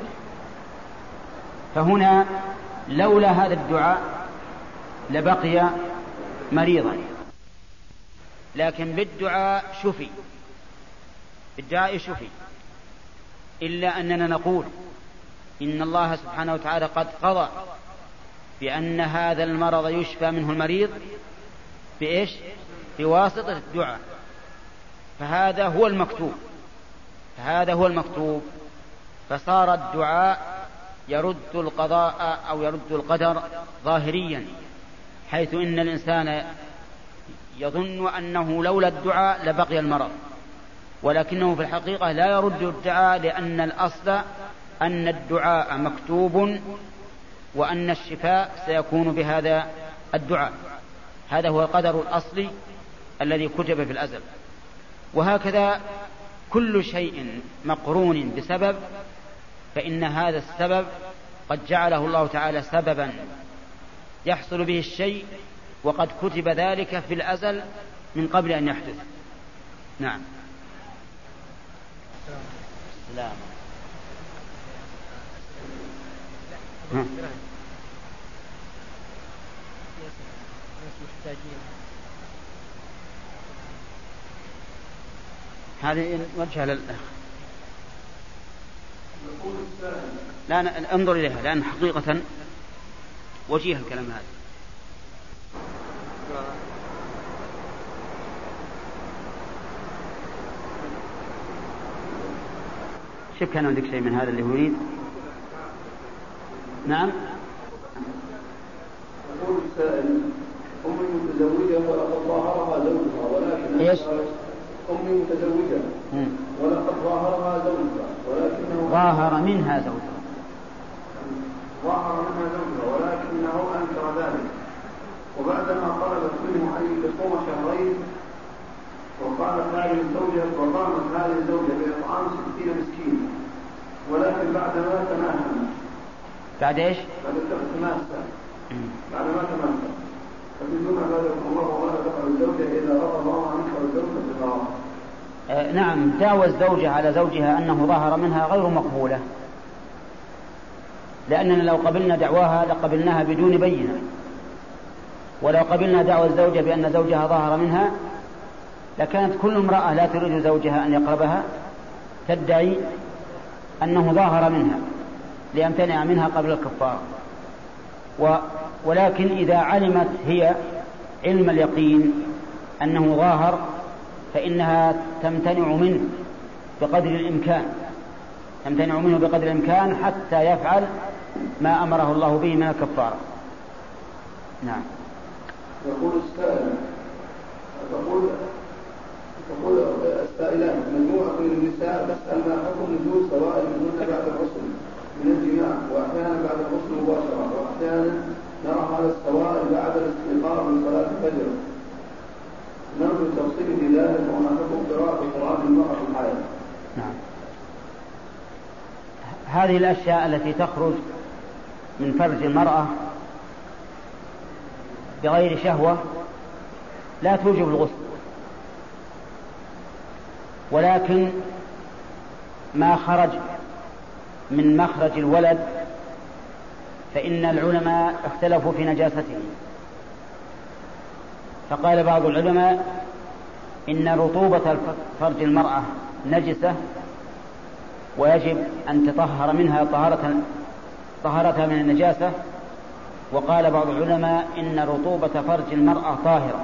Speaker 1: فهنا لولا هذا الدعاء لبقي مريضا، لكن بالدعاء شفي، بالدعاء شفي، إلا أننا نقول إن الله سبحانه وتعالى قد قضى بأن هذا المرض يشفى منه المريض بإيش؟ بواسطة الدعاء، فهذا هو المكتوب فهذا هو المكتوب فصار الدعاء يرد القضاء أو يرد القدر ظاهريا، حيث إن الإنسان يظن أنه لولا الدعاء لبقي المرض، ولكنه في الحقيقة لا يرد الدعاء، لأن الأصل أن الدعاء مكتوب وأن الشفاء سيكون بهذا الدعاء. هذا هو القدر الأصلي الذي كتب في الأزل. وهكذا كل شيء مقرون بسبب، فإن هذا السبب قد جعله الله تعالى سببا يحصل به الشيء، وقد كتب ذلك في الأزل من قبل أن يحدث. نعم. سلام. هذه وجهها للأخ. لا، انظر إليها، لأن حقيقة وجيه الكلام هذا. شوف كان عندك شيء من هذا اللي يريد. نعم.
Speaker 2: يقول السائل: أمي متزوجة ولقد ظاهرها زوجها ولكن
Speaker 1: إيش؟
Speaker 2: أمي متزوجة ولقد ظاهرها زوجها ولكنه
Speaker 1: ظاهر منها زوجها
Speaker 2: ظاهر منها زوجها ولكنه أنكر ذلك، وبعدما طلبت منه أن يصوم شهرين وقالت هذه الزوجة وقامت هذه الزوجة بإطعام ستين مسكين، ولكن بعدما تماهى
Speaker 1: بعد إيش؟
Speaker 2: بعد التماسة بعد ما تماسى فبدون ذلك الله ولا تفعل الزوجة إذا رضى الله عنك والزوجة بطاعة.
Speaker 1: آه نعم، دعوى الزوجة على زوجها أنه ظاهر منها غير مقبولة، لأننا لو قبلنا دعواها لقبلناها بدون بينة، ولو قبلنا دعوى الزوجة بأن زوجها ظاهر منها لكانت كل امرأة لا تريد زوجها أن يقربها تدعي أنه ظاهر منها ليمتنع منها قبل الكفارة. و ولكن إذا علمت هي علم اليقين أنه ظاهر فإنها تمتنع منه بقدر الإمكان تمتنع منه بقدر الإمكان حتى يفعل ما أمره الله به من الكفارة. نعم.
Speaker 2: يقول السائل تقول تقول السائلات: مجموعة من النساء تسأل ما حكم نزول سوائل منهن بعد الغسل من الجماع، وأحيانا بعد الغسل مباشرة، وأحيانا نرى هذا السوائل بعد الاستيقاظ من صلاة الفجر. نرجو التفصيل في ذلك وما حكم قراءة القرآن المرأة في الحياة.
Speaker 1: نعم. هذه الأشياء التي تخرج من فرج المرأة بغير شهوة لا توجب الغسل، ولكن ما خرج من مخرج الولد فإن العلماء اختلفوا في نجاسته، فقال بعض العلماء إن رطوبة فرج المرأة نجسة ويجب أن تطهر منها طهارة طهارتها من النجاسة، وقال بعض العلماء إن رطوبة فرج المرأة طاهرة،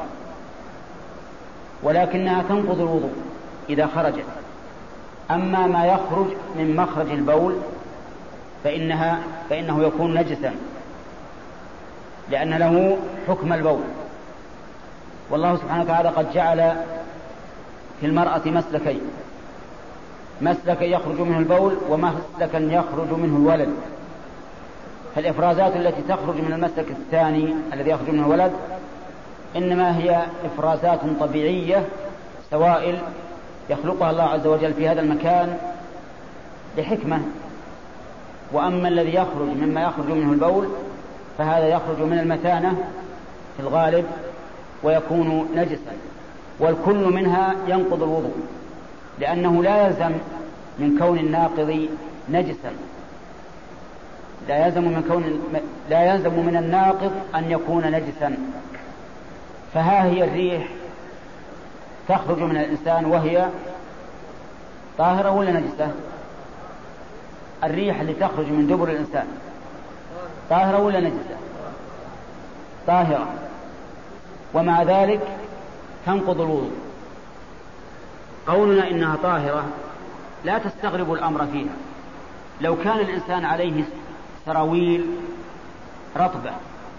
Speaker 1: ولكنها تنقض الوضوء إذا خرجت. أما ما يخرج من مخرج البول فإنها فإنه يكون نجسا، لأن له حكم البول. والله سبحانه وتعالى قد جعل في المرأة مسلكين: مسلكا يخرج منه البول ومسلكا يخرج منه الولد. فالإفرازات التي تخرج من المسلك الثاني الذي يخرج منه الولد إنما هي إفرازات طبيعية، سوائل يخلقها الله عز وجل في هذا المكان لحكمة. وأما الذي يخرج مما يخرج منه البول فهذا يخرج من المثانة في الغالب ويكون نجسا، والكل منها ينقض الوضوء، لأنه لا يلزم من كون الناقض نجسا، لا يلزم من كون لا يلزم من الناقض أن يكون نجسا. فها هي الريح تخرج من الإنسان وهي طاهرة ولا نجسة؟ الريح اللي تخرج من دبر الإنسان طاهرة ولا نجسة؟ طاهرة، ومع ذلك تنقض الوضوء. قولنا إنها طاهرة لا تستغرب الأمر فيها. لو كان الإنسان عليه سراويل رطبة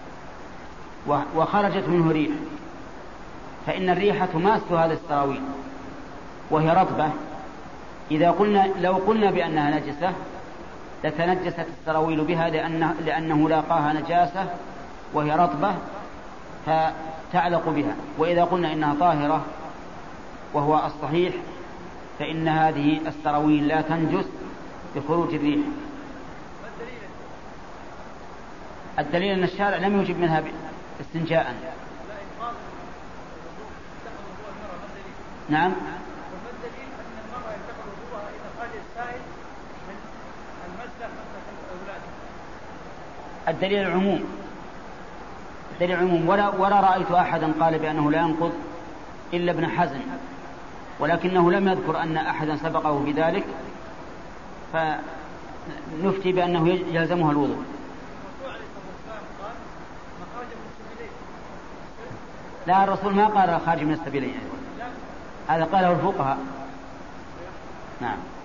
Speaker 1: وخرجت منه ريح، فإن الريح تماس هذا السراويل وهي رطبة. إذا قلنا لو قلنا بأنها نجسة لتنجست السراويل بها، لأنه, لأنه لاقاها نجاسة وهي رطبة فتعلق بها. وإذا قلنا إنها طاهرة وهو الصحيح فإن هذه السراويل لا تنجس بخروج الريح. الدليل أن الشارع لم يجب منها استنجاء. نعم. الدليل العموم، الدليل العموم ولا, ولا رأيت أحدا قال بأنه لا ينقض إلا ابن حزم، ولكنه لم يذكر أن أحدا سبقه بذلك، فنفتي بأنه يلزمها الوضوء. لا، الرسول ما قال خارج من السبيلين، هذا قاله الفقهاء. نعم.